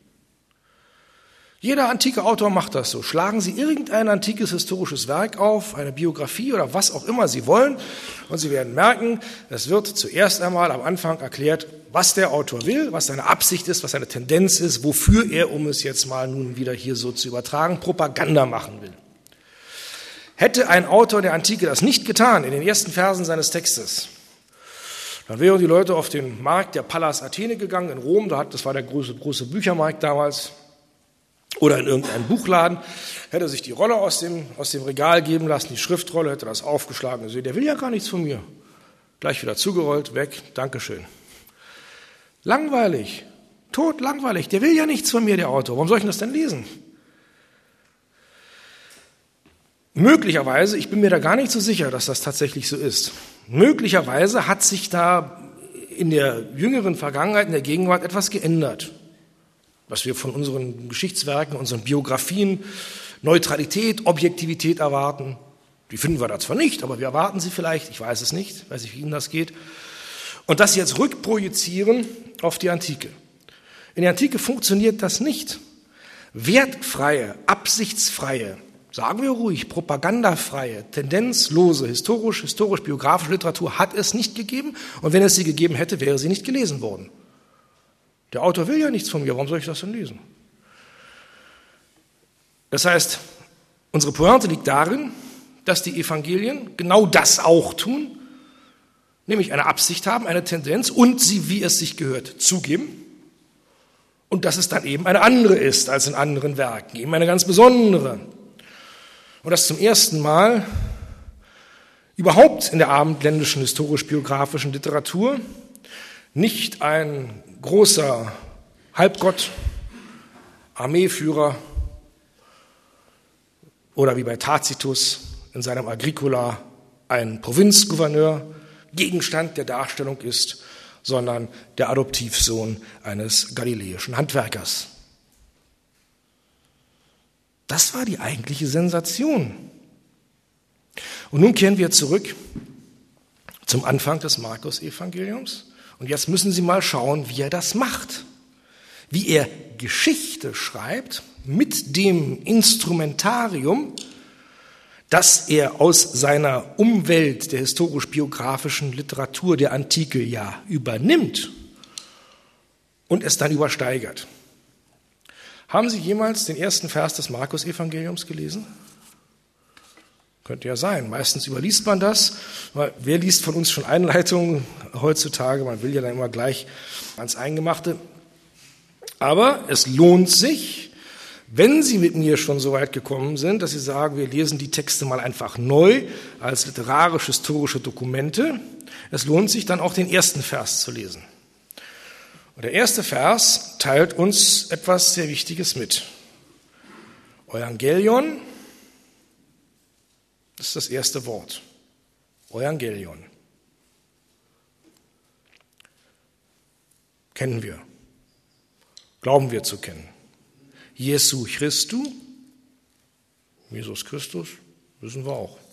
Jeder antike Autor macht das so. Schlagen Sie irgendein antikes historisches Werk auf, eine Biografie oder was auch immer Sie wollen, und Sie werden merken, es wird zuerst einmal am Anfang erklärt, was der Autor will, was seine Absicht ist, was seine Tendenz ist, wofür er, um es jetzt mal nun wieder hier so zu übertragen, Propaganda machen will. Hätte ein Autor der Antike das nicht getan in den ersten Versen seines Textes, dann wären die Leute auf den Markt der Pallas Athene gegangen in Rom, das war der große, große Büchermarkt damals, oder in irgendeinen Buchladen, hätte sich die Rolle aus dem, aus dem Regal geben lassen, die Schriftrolle, hätte das aufgeschlagen. Also der will ja gar nichts von mir. Gleich wieder zugerollt, weg, Dankeschön. Langweilig, totlangweilig, der will ja nichts von mir, der Autor. Warum soll ich das denn lesen? Möglicherweise, ich bin mir da gar nicht so sicher, dass das tatsächlich so ist. Möglicherweise hat sich da in der jüngeren Vergangenheit, in der Gegenwart etwas geändert. Was wir von unseren Geschichtswerken, unseren Biografien, Neutralität, Objektivität erwarten. Die finden wir da zwar nicht, aber wir erwarten sie vielleicht, ich weiß es nicht, weiß nicht, wie Ihnen das geht. Und das jetzt rückprojizieren auf die Antike. In der Antike funktioniert das nicht. Wertfreie, absichtsfreie, sagen wir ruhig, propagandafreie, tendenzlose, historisch, historisch-biografische Literatur hat es nicht gegeben. Und wenn es sie gegeben hätte, wäre sie nicht gelesen worden. Der Autor will ja nichts von mir, warum soll ich das denn lesen? Das heißt, unsere Pointe liegt darin, dass die Evangelien genau das auch tun, nämlich eine Absicht haben, eine Tendenz und sie, wie es sich gehört, zugeben und dass es dann eben eine andere ist als in anderen Werken, eben eine ganz besondere. Und das zum ersten Mal überhaupt in der abendländischen historisch-biografischen Literatur nicht ein großer Halbgott, Armeeführer oder wie bei Tacitus in seinem Agricola ein Provinzgouverneur Gegenstand der Darstellung ist, sondern der Adoptivsohn eines galiläischen Handwerkers. Das war die eigentliche Sensation. Und nun kehren wir zurück zum Anfang des Markus-Evangeliums. Und jetzt müssen Sie mal schauen, wie er das macht. Wie er Geschichte schreibt mit dem Instrumentarium, das er aus seiner Umwelt der historisch-biografischen Literatur der Antike ja übernimmt und es dann übersteigert. Haben Sie jemals den ersten Vers des Markus-Evangeliums gelesen? Könnte ja sein. Meistens überliest man das. Wer liest von uns schon Einleitungen heutzutage? Man will ja dann immer gleich ans Eingemachte. Aber es lohnt sich, wenn Sie mit mir schon so weit gekommen sind, dass Sie sagen, wir lesen die Texte mal einfach neu als literarisch-historische Dokumente. Es lohnt sich dann auch den ersten Vers zu lesen. Und der erste Vers teilt uns etwas sehr Wichtiges mit. Evangelion ist das erste Wort. Evangelion. Kennen wir. Glauben wir zu kennen. Jesu Christu, Jesus Christus, wissen wir auch.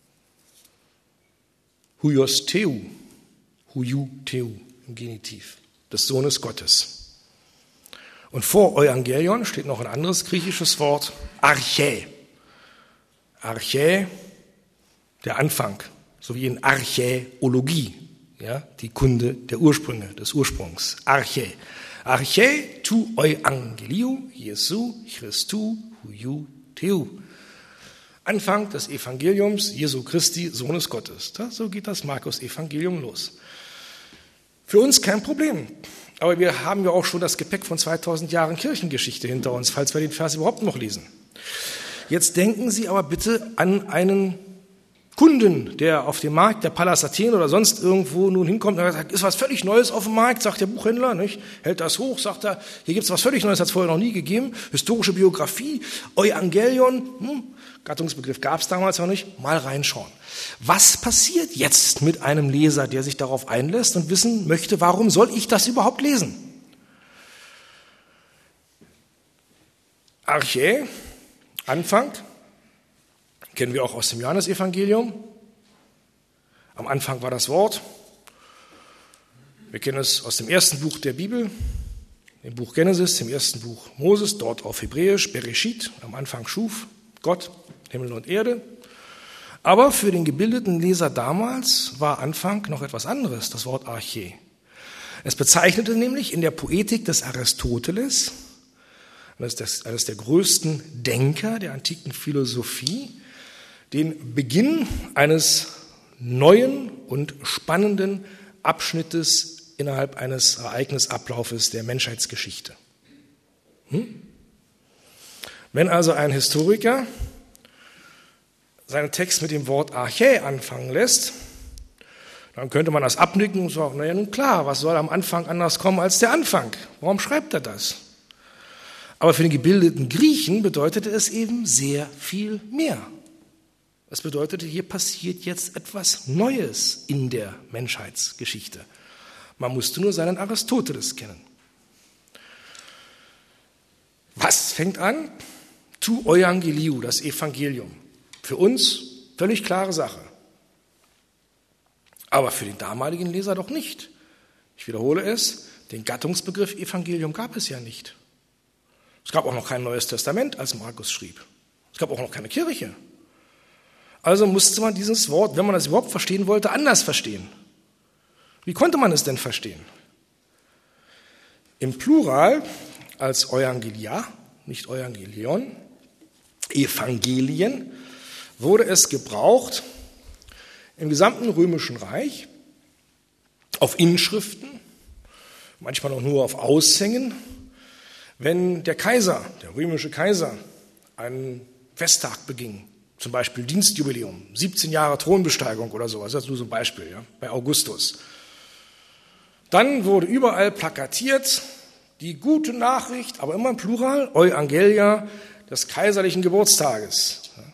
Huios Theou, Huiou Theou im Genitiv, des Sohnes Gottes. Und vor Evangelion steht noch ein anderes griechisches Wort, Archä. Archä, der Anfang, so wie in Archäologie, ja, die Kunde der Ursprünge, des Ursprungs. Archä. Archä tu Euangeliou, Jesu Christu, Huiou Theou. Anfang des Evangeliums Jesu Christi, Sohnes Gottes. So geht das Markus-Evangelium los. Für uns kein Problem. Aber wir haben ja auch schon das Gepäck von zweitausend Jahren Kirchengeschichte hinter uns, falls wir den Vers überhaupt noch lesen. Jetzt denken Sie aber bitte an einen Kunden, der auf dem Markt der Pallas Athen oder sonst irgendwo nun hinkommt und sagt, ist was völlig Neues auf dem Markt, sagt der Buchhändler, nicht? Hält das hoch, sagt er, hier gibt es was völlig Neues, hat es vorher noch nie gegeben, historische Biografie, Evangelion, hm, Gattungsbegriff gab es damals noch nicht, mal reinschauen. Was passiert jetzt mit einem Leser, der sich darauf einlässt und wissen möchte, warum soll ich das überhaupt lesen? Archä, Anfang, kennen wir auch aus dem Johannesevangelium. Am Anfang war das Wort. Wir kennen es aus dem ersten Buch der Bibel, dem Buch Genesis, dem ersten Buch Moses, dort auf Hebräisch, Bereshit, am Anfang schuf Gott Himmel und Erde. Aber für den gebildeten Leser damals war Anfang noch etwas anderes, das Wort Arche. Es bezeichnete nämlich in der Poetik des Aristoteles, eines der größten Denker der antiken Philosophie, den Beginn eines neuen und spannenden Abschnittes innerhalb eines Ereignisablaufes der Menschheitsgeschichte. Hm? Wenn also ein Historiker seinen Text mit dem Wort Arche anfangen lässt, dann könnte man das abnicken und sagen, naja, nun klar, was soll am Anfang anders kommen als der Anfang? Warum schreibt er das? Aber für den gebildeten Griechen bedeutete es eben sehr viel mehr. Es bedeutete, hier passiert jetzt etwas Neues in der Menschheitsgeschichte. Man musste nur seinen Aristoteles kennen. Was fängt an? Tu Euangeliou, das Evangelium. Für uns völlig klare Sache. Aber für den damaligen Leser doch nicht. Ich wiederhole es, den Gattungsbegriff Evangelium gab es ja nicht. Es gab auch noch kein Neues Testament, als Markus schrieb. Es gab auch noch keine Kirche. Also musste man dieses Wort, wenn man das überhaupt verstehen wollte, anders verstehen. Wie konnte man es denn verstehen? Im Plural als Euangelia, nicht Euangelion, Evangelien, wurde es gebraucht im gesamten Römischen Reich auf Inschriften, manchmal auch nur auf Aushängen, wenn der Kaiser, der römische Kaiser, einen Festtag beging, zum Beispiel Dienstjubiläum, siebzehn Jahre Thronbesteigung oder sowas, das ist nur so ein Beispiel, ja, bei Augustus. Dann wurde überall plakatiert die gute Nachricht, aber immer im Plural, Euangelia des kaiserlichen Geburtstages.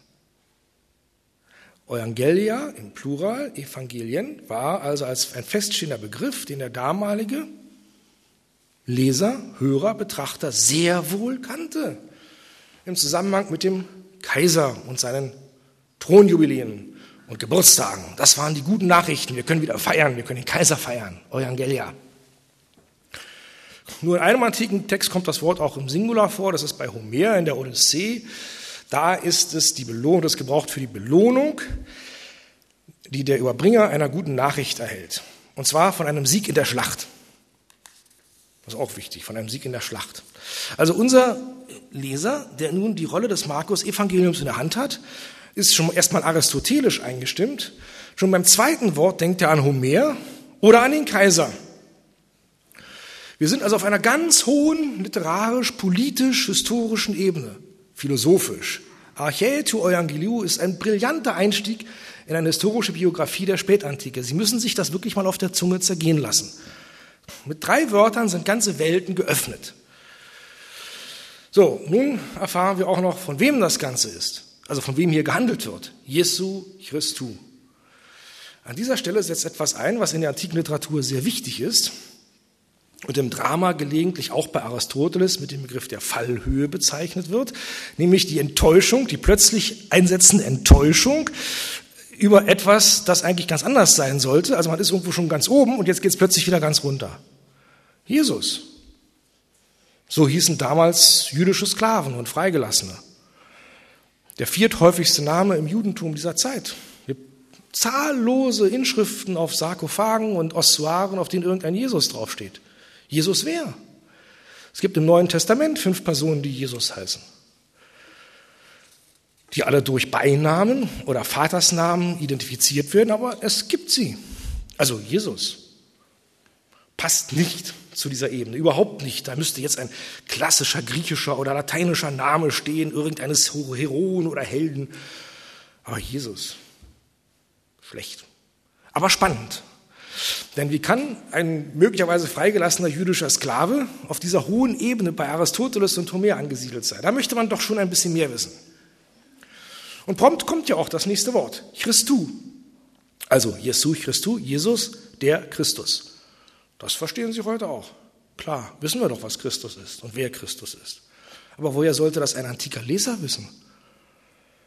Euangelia im Plural, Evangelien, war also als ein feststehender Begriff, den der damalige Leser, Hörer, Betrachter sehr wohl kannte, im Zusammenhang mit dem Kaiser und seinen Thronjubiläen und Geburtstagen. Das waren die guten Nachrichten. Wir können wieder feiern, wir können den Kaiser feiern. Euangelia. Nur in einem antiken Text kommt das Wort auch im Singular vor, das ist bei Homer in der Odyssee. Da ist es die Belohnung, das gebraucht für die Belohnung, die der Überbringer einer guten Nachricht erhält. Und zwar von einem Sieg in der Schlacht. Das ist auch wichtig, von einem Sieg in der Schlacht. Also unser Leser, der nun die Rolle des Markus-Evangeliums in der Hand hat, ist schon erstmal aristotelisch eingestimmt. Schon beim zweiten Wort denkt er an Homer oder an den Kaiser. Wir sind also auf einer ganz hohen literarisch-politisch-historischen Ebene, philosophisch. Arche tu Euangeliou ist ein brillanter Einstieg in eine historische Biografie der Spätantike. Sie müssen sich das wirklich mal auf der Zunge zergehen lassen. Mit drei Wörtern sind ganze Welten geöffnet. So, nun erfahren wir auch noch, von wem das Ganze ist, also von wem hier gehandelt wird. Jesu Christu. An dieser Stelle setzt etwas ein, was in der antiken Literatur sehr wichtig ist und im Drama gelegentlich auch bei Aristoteles mit dem Begriff der Fallhöhe bezeichnet wird, nämlich die Enttäuschung, die plötzlich einsetzende Enttäuschung über etwas, das eigentlich ganz anders sein sollte. Also man ist irgendwo schon ganz oben und jetzt geht es plötzlich wieder ganz runter. Jesus. So hießen damals jüdische Sklaven und Freigelassene. Der vierthäufigste Name im Judentum dieser Zeit. Zahllose Inschriften auf Sarkophagen und Ossuaren, auf denen irgendein Jesus draufsteht. Jesus wer? Es gibt im Neuen Testament fünf Personen, die Jesus heißen. Die alle durch Beinamen oder Vatersnamen identifiziert werden, aber es gibt sie. Also Jesus passt nicht zu dieser Ebene, überhaupt nicht. Da müsste jetzt ein klassischer griechischer oder lateinischer Name stehen, irgendeines Heroen oder Helden. Aber Jesus, schlecht. Aber spannend. Denn wie kann ein möglicherweise freigelassener jüdischer Sklave auf dieser hohen Ebene bei Aristoteles und Homer angesiedelt sein? Da möchte man doch schon ein bisschen mehr wissen. Und prompt kommt ja auch das nächste Wort, Christu. Also Jesu Christu, Jesus, der Christus. Das verstehen Sie heute auch. Klar, wissen wir doch, was Christus ist und wer Christus ist. Aber woher sollte das ein antiker Leser wissen?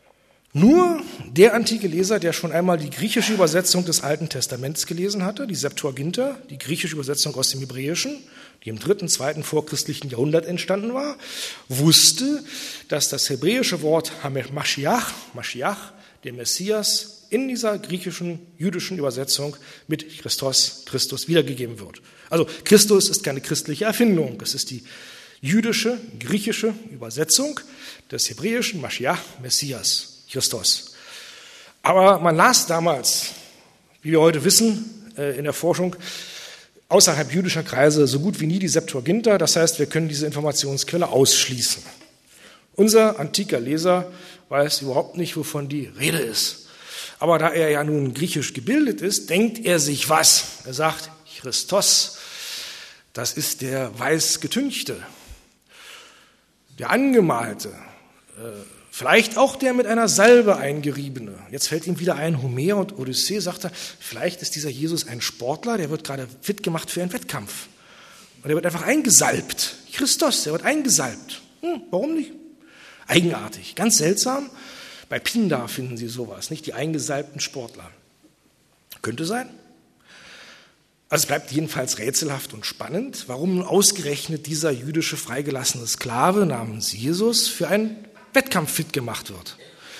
Nur der antike Leser, der schon einmal die griechische Übersetzung des Alten Testaments gelesen hatte, die Septuaginta, die griechische Übersetzung aus dem Hebräischen, die im dritten, zweiten vorchristlichen Jahrhundert entstanden war, wusste, dass das hebräische Wort Mashiach, Mashiach, der Messias, in dieser griechischen, jüdischen Übersetzung mit Christos, Christus wiedergegeben wird. Also Christus ist keine christliche Erfindung, es ist die jüdische, griechische Übersetzung des hebräischen Mashiach, Messias, Christus. Aber man las damals, wie wir heute wissen, in der Forschung, außerhalb jüdischer Kreise so gut wie nie die Septuaginta. Das heißt, wir können diese Informationsquelle ausschließen. Unser antiker Leser weiß überhaupt nicht, wovon die Rede ist. Aber da er ja nun griechisch gebildet ist, denkt er sich was. Er sagt, Christos, das ist der weiß getünchte, der angemalte, vielleicht auch der mit einer Salbe eingeriebene. Jetzt fällt ihm wieder ein, Homer und Odyssee, sagt er, vielleicht ist dieser Jesus ein Sportler, der wird gerade fit gemacht für einen Wettkampf. Und der wird einfach eingesalbt. Christos, der wird eingesalbt. Hm, warum nicht? Eigenartig, ganz seltsam. Bei Pindar finden Sie sowas, nicht die eingesalbten Sportler. Könnte sein. Also es bleibt jedenfalls rätselhaft und spannend, warum nun ausgerechnet dieser jüdische freigelassene Sklave namens Jesus für einen Wettkampf fit gemacht wird.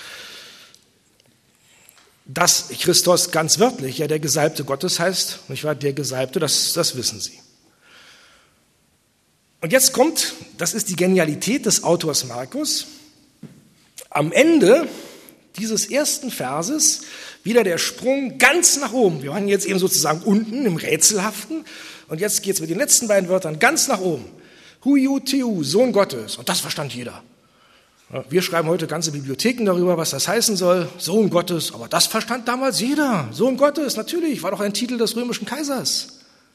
Dass Christos ganz wörtlich ja der Gesalbte Gottes heißt, nicht wahr, der Gesalbte, das, das wissen Sie. Und jetzt kommt, das ist die Genialität des Autors Markus, am Ende dieses ersten Verses wieder der Sprung ganz nach oben. Wir waren jetzt eben sozusagen unten im Rätselhaften und jetzt geht es mit den letzten beiden Wörtern ganz nach oben. Huiou Theou, Sohn Gottes. Und das verstand jeder. Wir schreiben heute ganze Bibliotheken darüber, was das heißen soll. Sohn Gottes, aber das verstand damals jeder. Sohn Gottes, natürlich, war doch ein Titel des römischen Kaisers.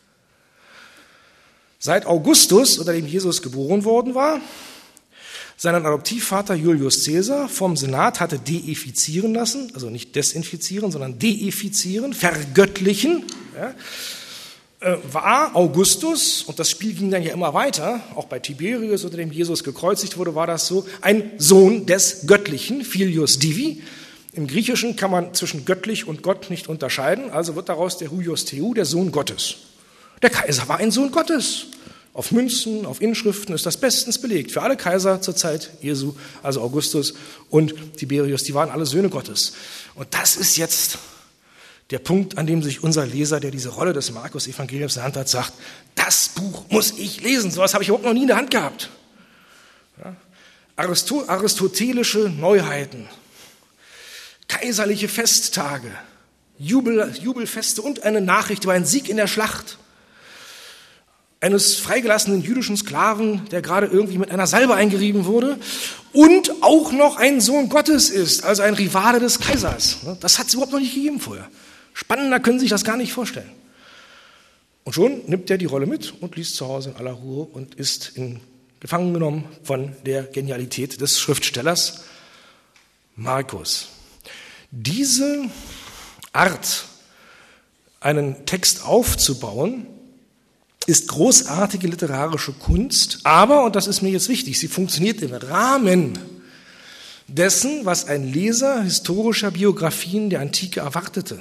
Seit Augustus, unter dem Jesus geboren worden war, seinen Adoptivvater Julius Caesar vom Senat hatte deifizieren lassen, also nicht desinfizieren, sondern deifizieren, vergöttlichen, ja, war Augustus, und das Spiel ging dann ja immer weiter, auch bei Tiberius, unter dem Jesus gekreuzigt wurde, war das so, ein Sohn des Göttlichen, Filius Divi. Im Griechischen kann man zwischen göttlich und Gott nicht unterscheiden, also wird daraus der Huios Theou, der Sohn Gottes. Der Kaiser war ein Sohn Gottes. Auf Münzen, auf Inschriften ist das bestens belegt. Für alle Kaiser zur Zeit Jesu, also Augustus und Tiberius, die waren alle Söhne Gottes. Und das ist jetzt der Punkt, an dem sich unser Leser, der diese Rolle des Markus-Evangeliums in der Hand hat, sagt, das Buch muss ich lesen, sowas habe ich überhaupt noch nie in der Hand gehabt. Ja? Aristo- aristotelische Neuheiten, kaiserliche Festtage, Jubel, Jubelfeste und eine Nachricht über einen Sieg in der Schlacht eines freigelassenen jüdischen Sklaven, der gerade irgendwie mit einer Salbe eingerieben wurde und auch noch ein Sohn Gottes ist, also ein Rivale des Kaisers. Das hat es überhaupt noch nicht gegeben vorher. Spannender können Sie sich das gar nicht vorstellen. Und schon nimmt er die Rolle mit und liest zu Hause in aller Ruhe und ist in gefangen genommen von der Genialität des Schriftstellers Markus. Diese Art, einen Text aufzubauen, ist großartige literarische Kunst, aber, und das ist mir jetzt wichtig, sie funktioniert im Rahmen dessen, was ein Leser historischer Biografien der Antike erwartete.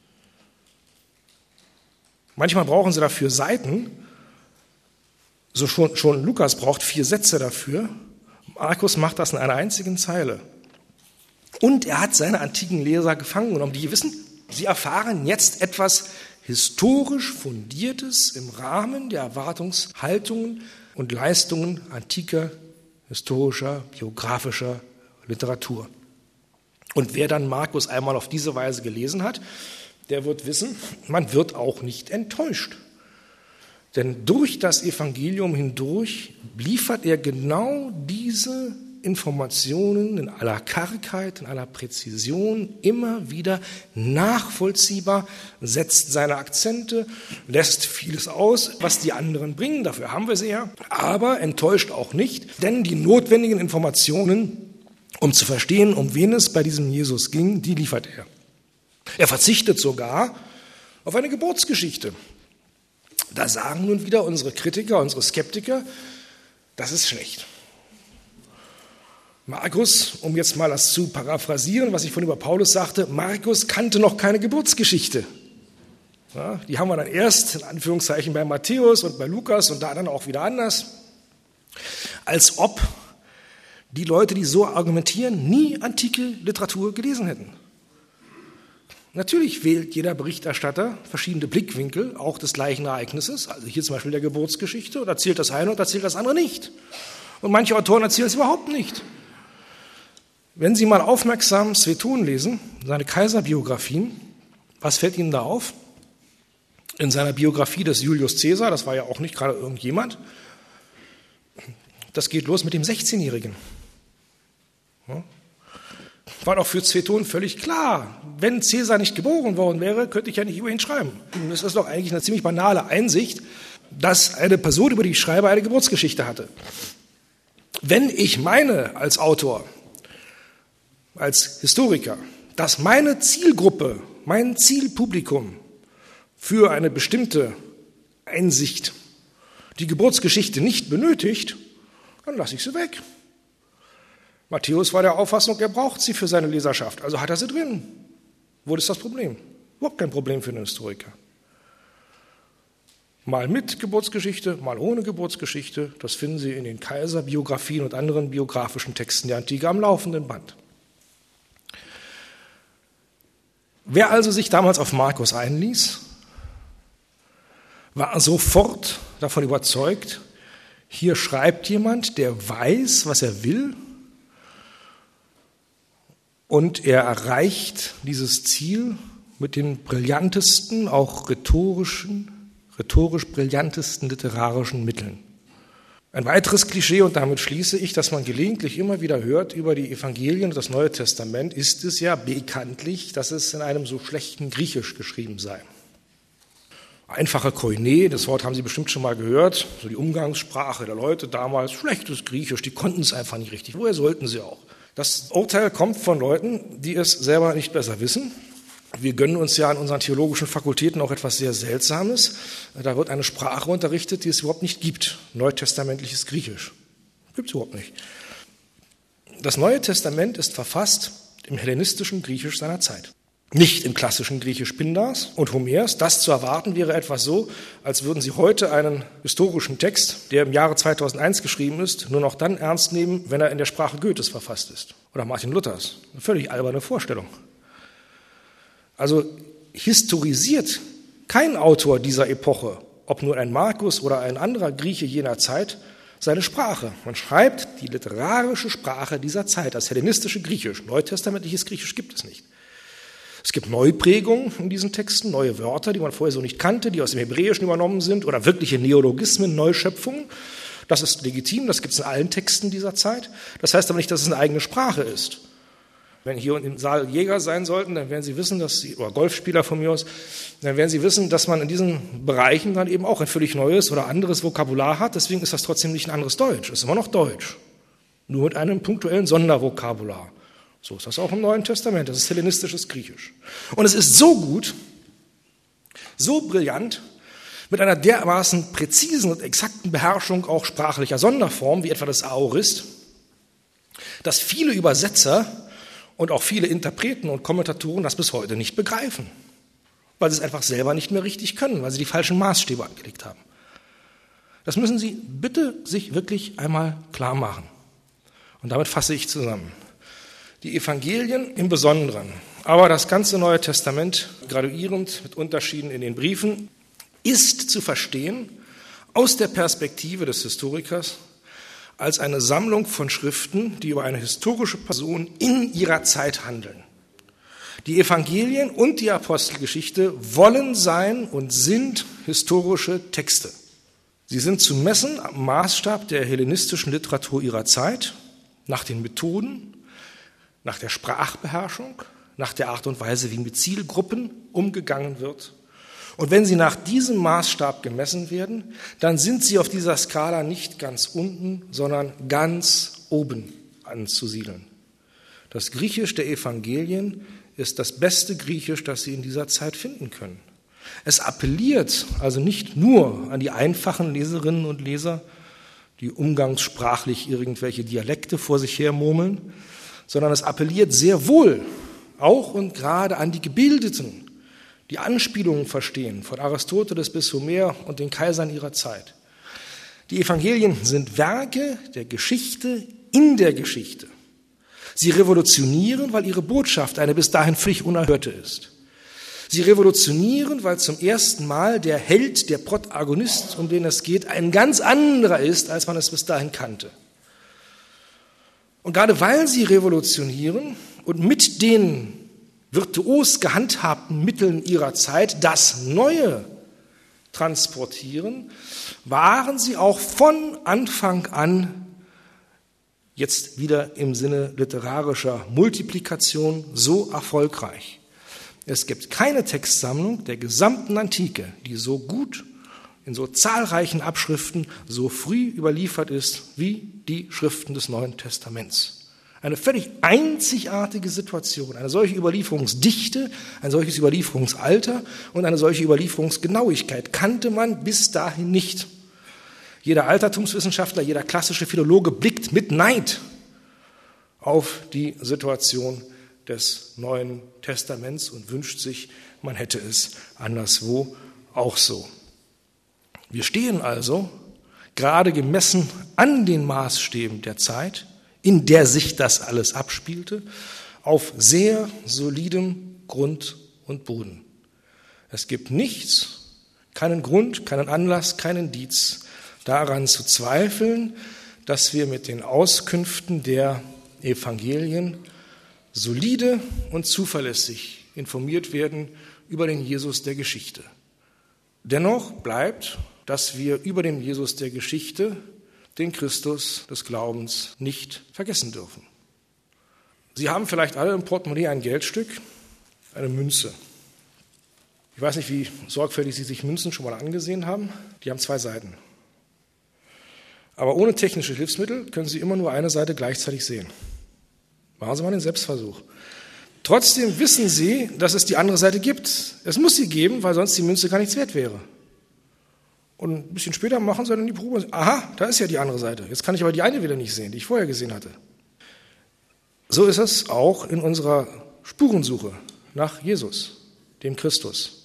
Manchmal brauchen sie dafür Seiten, so schon, schon Lukas braucht vier Sätze dafür, Markus macht das in einer einzigen Zeile. Und er hat seine antiken Leser gefangen genommen, die wissen, sie erfahren jetzt etwas historisch Fundiertes im Rahmen der Erwartungshaltungen und Leistungen antiker, historischer, biografischer Literatur. Und wer dann Markus einmal auf diese Weise gelesen hat, der wird wissen, man wird auch nicht enttäuscht. Denn durch das Evangelium hindurch liefert er genau diese Informationen in aller Kargheit, in aller Präzision, immer wieder nachvollziehbar, setzt seine Akzente, lässt vieles aus, was die anderen bringen, dafür haben wir sie ja, aber enttäuscht auch nicht, denn die notwendigen Informationen, um zu verstehen, um wen es bei diesem Jesus ging, die liefert er. Er verzichtet sogar auf eine Geburtsgeschichte. Da sagen nun wieder unsere Kritiker, unsere Skeptiker, das ist schlecht. Markus, um jetzt mal das zu paraphrasieren, was ich von über Paulus sagte, Markus kannte noch keine Geburtsgeschichte. Ja, die haben wir dann erst, in Anführungszeichen, bei Matthäus und bei Lukas und da dann auch wieder anders. Als ob die Leute, die so argumentieren, nie antike Literatur gelesen hätten. Natürlich wählt jeder Berichterstatter verschiedene Blickwinkel, auch des gleichen Ereignisses, also hier zum Beispiel der Geburtsgeschichte, und erzählt das eine und erzählt das andere nicht. Und manche Autoren erzählen es überhaupt nicht. Wenn Sie mal aufmerksam Sueton lesen, seine Kaiserbiografien, was fällt Ihnen da auf? In seiner Biografie des Julius Caesar, das war ja auch nicht gerade irgendjemand, das geht los mit dem sechzehnjährigen. Ja. War doch für Sueton völlig klar, wenn Caesar nicht geboren worden wäre, könnte ich ja nicht über ihn schreiben. Und das ist doch eigentlich eine ziemlich banale Einsicht, dass eine Person, über die ich schreibe, eine Geburtsgeschichte hatte. Wenn ich meine als Autor, als Historiker, dass meine Zielgruppe, mein Zielpublikum für eine bestimmte Einsicht die Geburtsgeschichte nicht benötigt, dann lasse ich sie weg. Matthäus war der Auffassung, er braucht sie für seine Leserschaft, also hat er sie drin. Wo ist das Problem? Überhaupt kein Problem für einen Historiker. Mal mit Geburtsgeschichte, mal ohne Geburtsgeschichte, das finden Sie in den Kaiserbiografien und anderen biografischen Texten der Antike am laufenden Band. Wer also sich damals auf Markus einließ, war sofort davon überzeugt, hier schreibt jemand, der weiß, was er will, und er erreicht dieses Ziel mit den brillantesten, auch rhetorischen, rhetorisch brillantesten literarischen Mitteln. Ein weiteres Klischee, und damit schließe ich, dass man gelegentlich immer wieder hört über die Evangelien und das Neue Testament, ist es ja bekanntlich, dass es in einem so schlechten Griechisch geschrieben sei. Einfache Koine, das Wort haben Sie bestimmt schon mal gehört, so die Umgangssprache der Leute damals, schlechtes Griechisch, die konnten es einfach nicht richtig. Woher sollten sie auch? Das Urteil kommt von Leuten, die es selber nicht besser wissen. Wir gönnen uns ja an unseren theologischen Fakultäten auch etwas sehr Seltsames. Da wird eine Sprache unterrichtet, die es überhaupt nicht gibt. Neutestamentliches Griechisch. Gibt es überhaupt nicht. Das Neue Testament ist verfasst im hellenistischen Griechisch seiner Zeit. Nicht im klassischen Griechisch Pindars und Homers. Das zu erwarten wäre etwas so, als würden Sie heute einen historischen Text, der im Jahre zweitausendeins geschrieben ist, nur noch dann ernst nehmen, wenn er in der Sprache Goethes verfasst ist. Oder Martin Luthers. Eine völlig alberne Vorstellung. Also historisiert kein Autor dieser Epoche, ob nur ein Markus oder ein anderer Grieche jener Zeit, seine Sprache. Man schreibt die literarische Sprache dieser Zeit, das hellenistische Griechisch. Neutestamentliches Griechisch gibt es nicht. Es gibt Neuprägungen in diesen Texten, neue Wörter, die man vorher so nicht kannte, die aus dem Hebräischen übernommen sind oder wirkliche Neologismen, Neuschöpfungen. Das ist legitim, das gibt es in allen Texten dieser Zeit. Das heißt aber nicht, dass es eine eigene Sprache ist. Wenn hier im Saal Jäger sein sollten, dann werden Sie wissen, dass Sie, oder Golfspieler von mir aus, dann werden Sie wissen, dass man in diesen Bereichen dann eben auch ein völlig neues oder anderes Vokabular hat. Deswegen ist das trotzdem nicht ein anderes Deutsch. Es ist immer noch Deutsch. Nur mit einem punktuellen Sondervokabular. So ist das auch im Neuen Testament. Das ist hellenistisches Griechisch. Und es ist so gut, so brillant, mit einer dermaßen präzisen und exakten Beherrschung auch sprachlicher Sonderformen, wie etwa das Aorist, dass viele Übersetzer und auch viele Interpreten und Kommentatoren das bis heute nicht begreifen, weil sie es einfach selber nicht mehr richtig können, weil sie die falschen Maßstäbe angelegt haben. Das müssen Sie bitte sich wirklich einmal klar machen. Und damit fasse ich zusammen. Die Evangelien im Besonderen, aber das ganze Neue Testament, graduierend mit Unterschieden in den Briefen, ist zu verstehen aus der Perspektive des Historikers als eine Sammlung von Schriften, die über eine historische Person in ihrer Zeit handeln. Die Evangelien und die Apostelgeschichte wollen sein und sind historische Texte. Sie sind zu messen am Maßstab der hellenistischen Literatur ihrer Zeit, nach den Methoden, nach der Sprachbeherrschung, nach der Art und Weise, wie mit Zielgruppen umgegangen wird. Und wenn sie nach diesem Maßstab gemessen werden, dann sind sie auf dieser Skala nicht ganz unten, sondern ganz oben anzusiedeln. Das Griechisch der Evangelien ist das beste Griechisch, das Sie in dieser Zeit finden können. Es appelliert also nicht nur an die einfachen Leserinnen und Leser, die umgangssprachlich irgendwelche Dialekte vor sich her murmeln, sondern es appelliert sehr wohl auch und gerade an die Gebildeten, die Anspielungen verstehen, von Aristoteles bis Homer und den Kaisern ihrer Zeit. Die Evangelien sind Werke der Geschichte in der Geschichte. Sie revolutionieren, weil ihre Botschaft eine bis dahin völlig unerhörte ist. Sie revolutionieren, weil zum ersten Mal der Held, der Protagonist, um den es geht, ein ganz anderer ist, als man es bis dahin kannte. Und gerade weil sie revolutionieren und mit den virtuos gehandhabten Mitteln ihrer Zeit das Neue transportieren, waren sie auch von Anfang an, jetzt wieder im Sinne literarischer Multiplikation, so erfolgreich. Es gibt keine Textsammlung der gesamten Antike, die so gut in so zahlreichen Abschriften so früh überliefert ist wie die Schriften des Neuen Testaments. Eine völlig einzigartige Situation, eine solche Überlieferungsdichte, ein solches Überlieferungsalter und eine solche Überlieferungsgenauigkeit kannte man bis dahin nicht. Jeder Altertumswissenschaftler, jeder klassische Philologe blickt mit Neid auf die Situation des Neuen Testaments und wünscht sich, man hätte es anderswo auch so. Wir stehen also, gerade gemessen an den Maßstäben der Zeit, in der sich das alles abspielte, auf sehr solidem Grund und Boden. Es gibt nichts, keinen Grund, keinen Anlass, keinen Indiz daran zu zweifeln, dass wir mit den Auskünften der Evangelien solide und zuverlässig informiert werden über den Jesus der Geschichte. Dennoch bleibt, dass wir über den Jesus der Geschichte den Christus des Glaubens nicht vergessen dürfen. Sie haben vielleicht alle im Portemonnaie ein Geldstück, eine Münze. Ich weiß nicht, wie sorgfältig Sie sich Münzen schon mal angesehen haben. Die haben zwei Seiten. Aber ohne technische Hilfsmittel können Sie immer nur eine Seite gleichzeitig sehen. Machen Sie mal den Selbstversuch. Trotzdem wissen Sie, dass es die andere Seite gibt. Es muss sie geben, weil sonst die Münze gar nichts wert wäre. Und ein bisschen später machen Sie dann die Probe. Aha, da ist ja die andere Seite. Jetzt kann ich aber die eine wieder nicht sehen, die ich vorher gesehen hatte. So ist es auch in unserer Spurensuche nach Jesus, dem Christus.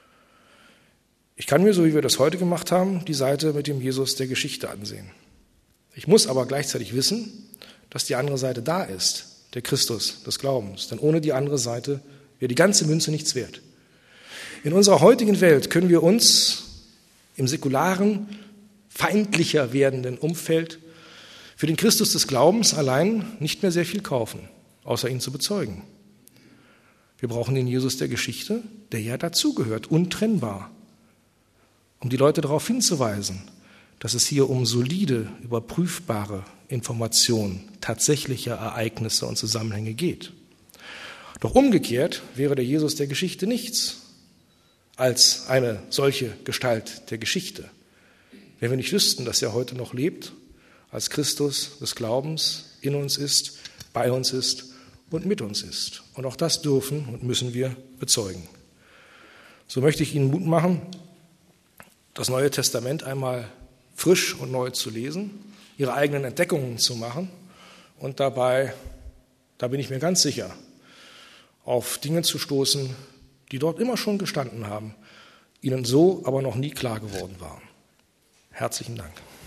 Ich kann mir, so wie wir das heute gemacht haben, die Seite mit dem Jesus der Geschichte ansehen. Ich muss aber gleichzeitig wissen, dass die andere Seite da ist, der Christus des Glaubens. Denn ohne die andere Seite wäre die ganze Münze nichts wert. In unserer heutigen Welt können wir uns im säkularen, feindlicher werdenden Umfeld für den Christus des Glaubens allein nicht mehr sehr viel kaufen, außer ihn zu bezeugen. Wir brauchen den Jesus der Geschichte, der ja dazugehört, untrennbar, um die Leute darauf hinzuweisen, dass es hier um solide, überprüfbare Informationen tatsächlicher Ereignisse und Zusammenhänge geht. Doch umgekehrt wäre der Jesus der Geschichte nichts als eine solche Gestalt der Geschichte, wenn wir nicht wüssten, dass er heute noch lebt, als Christus des Glaubens in uns ist, bei uns ist und mit uns ist. Und auch das dürfen und müssen wir bezeugen. So möchte ich Ihnen Mut machen, das Neue Testament einmal frisch und neu zu lesen, Ihre eigenen Entdeckungen zu machen und dabei, da bin ich mir ganz sicher, auf Dinge zu stoßen, die dort immer schon gestanden haben, Ihnen so aber noch nie klar geworden waren. Herzlichen Dank.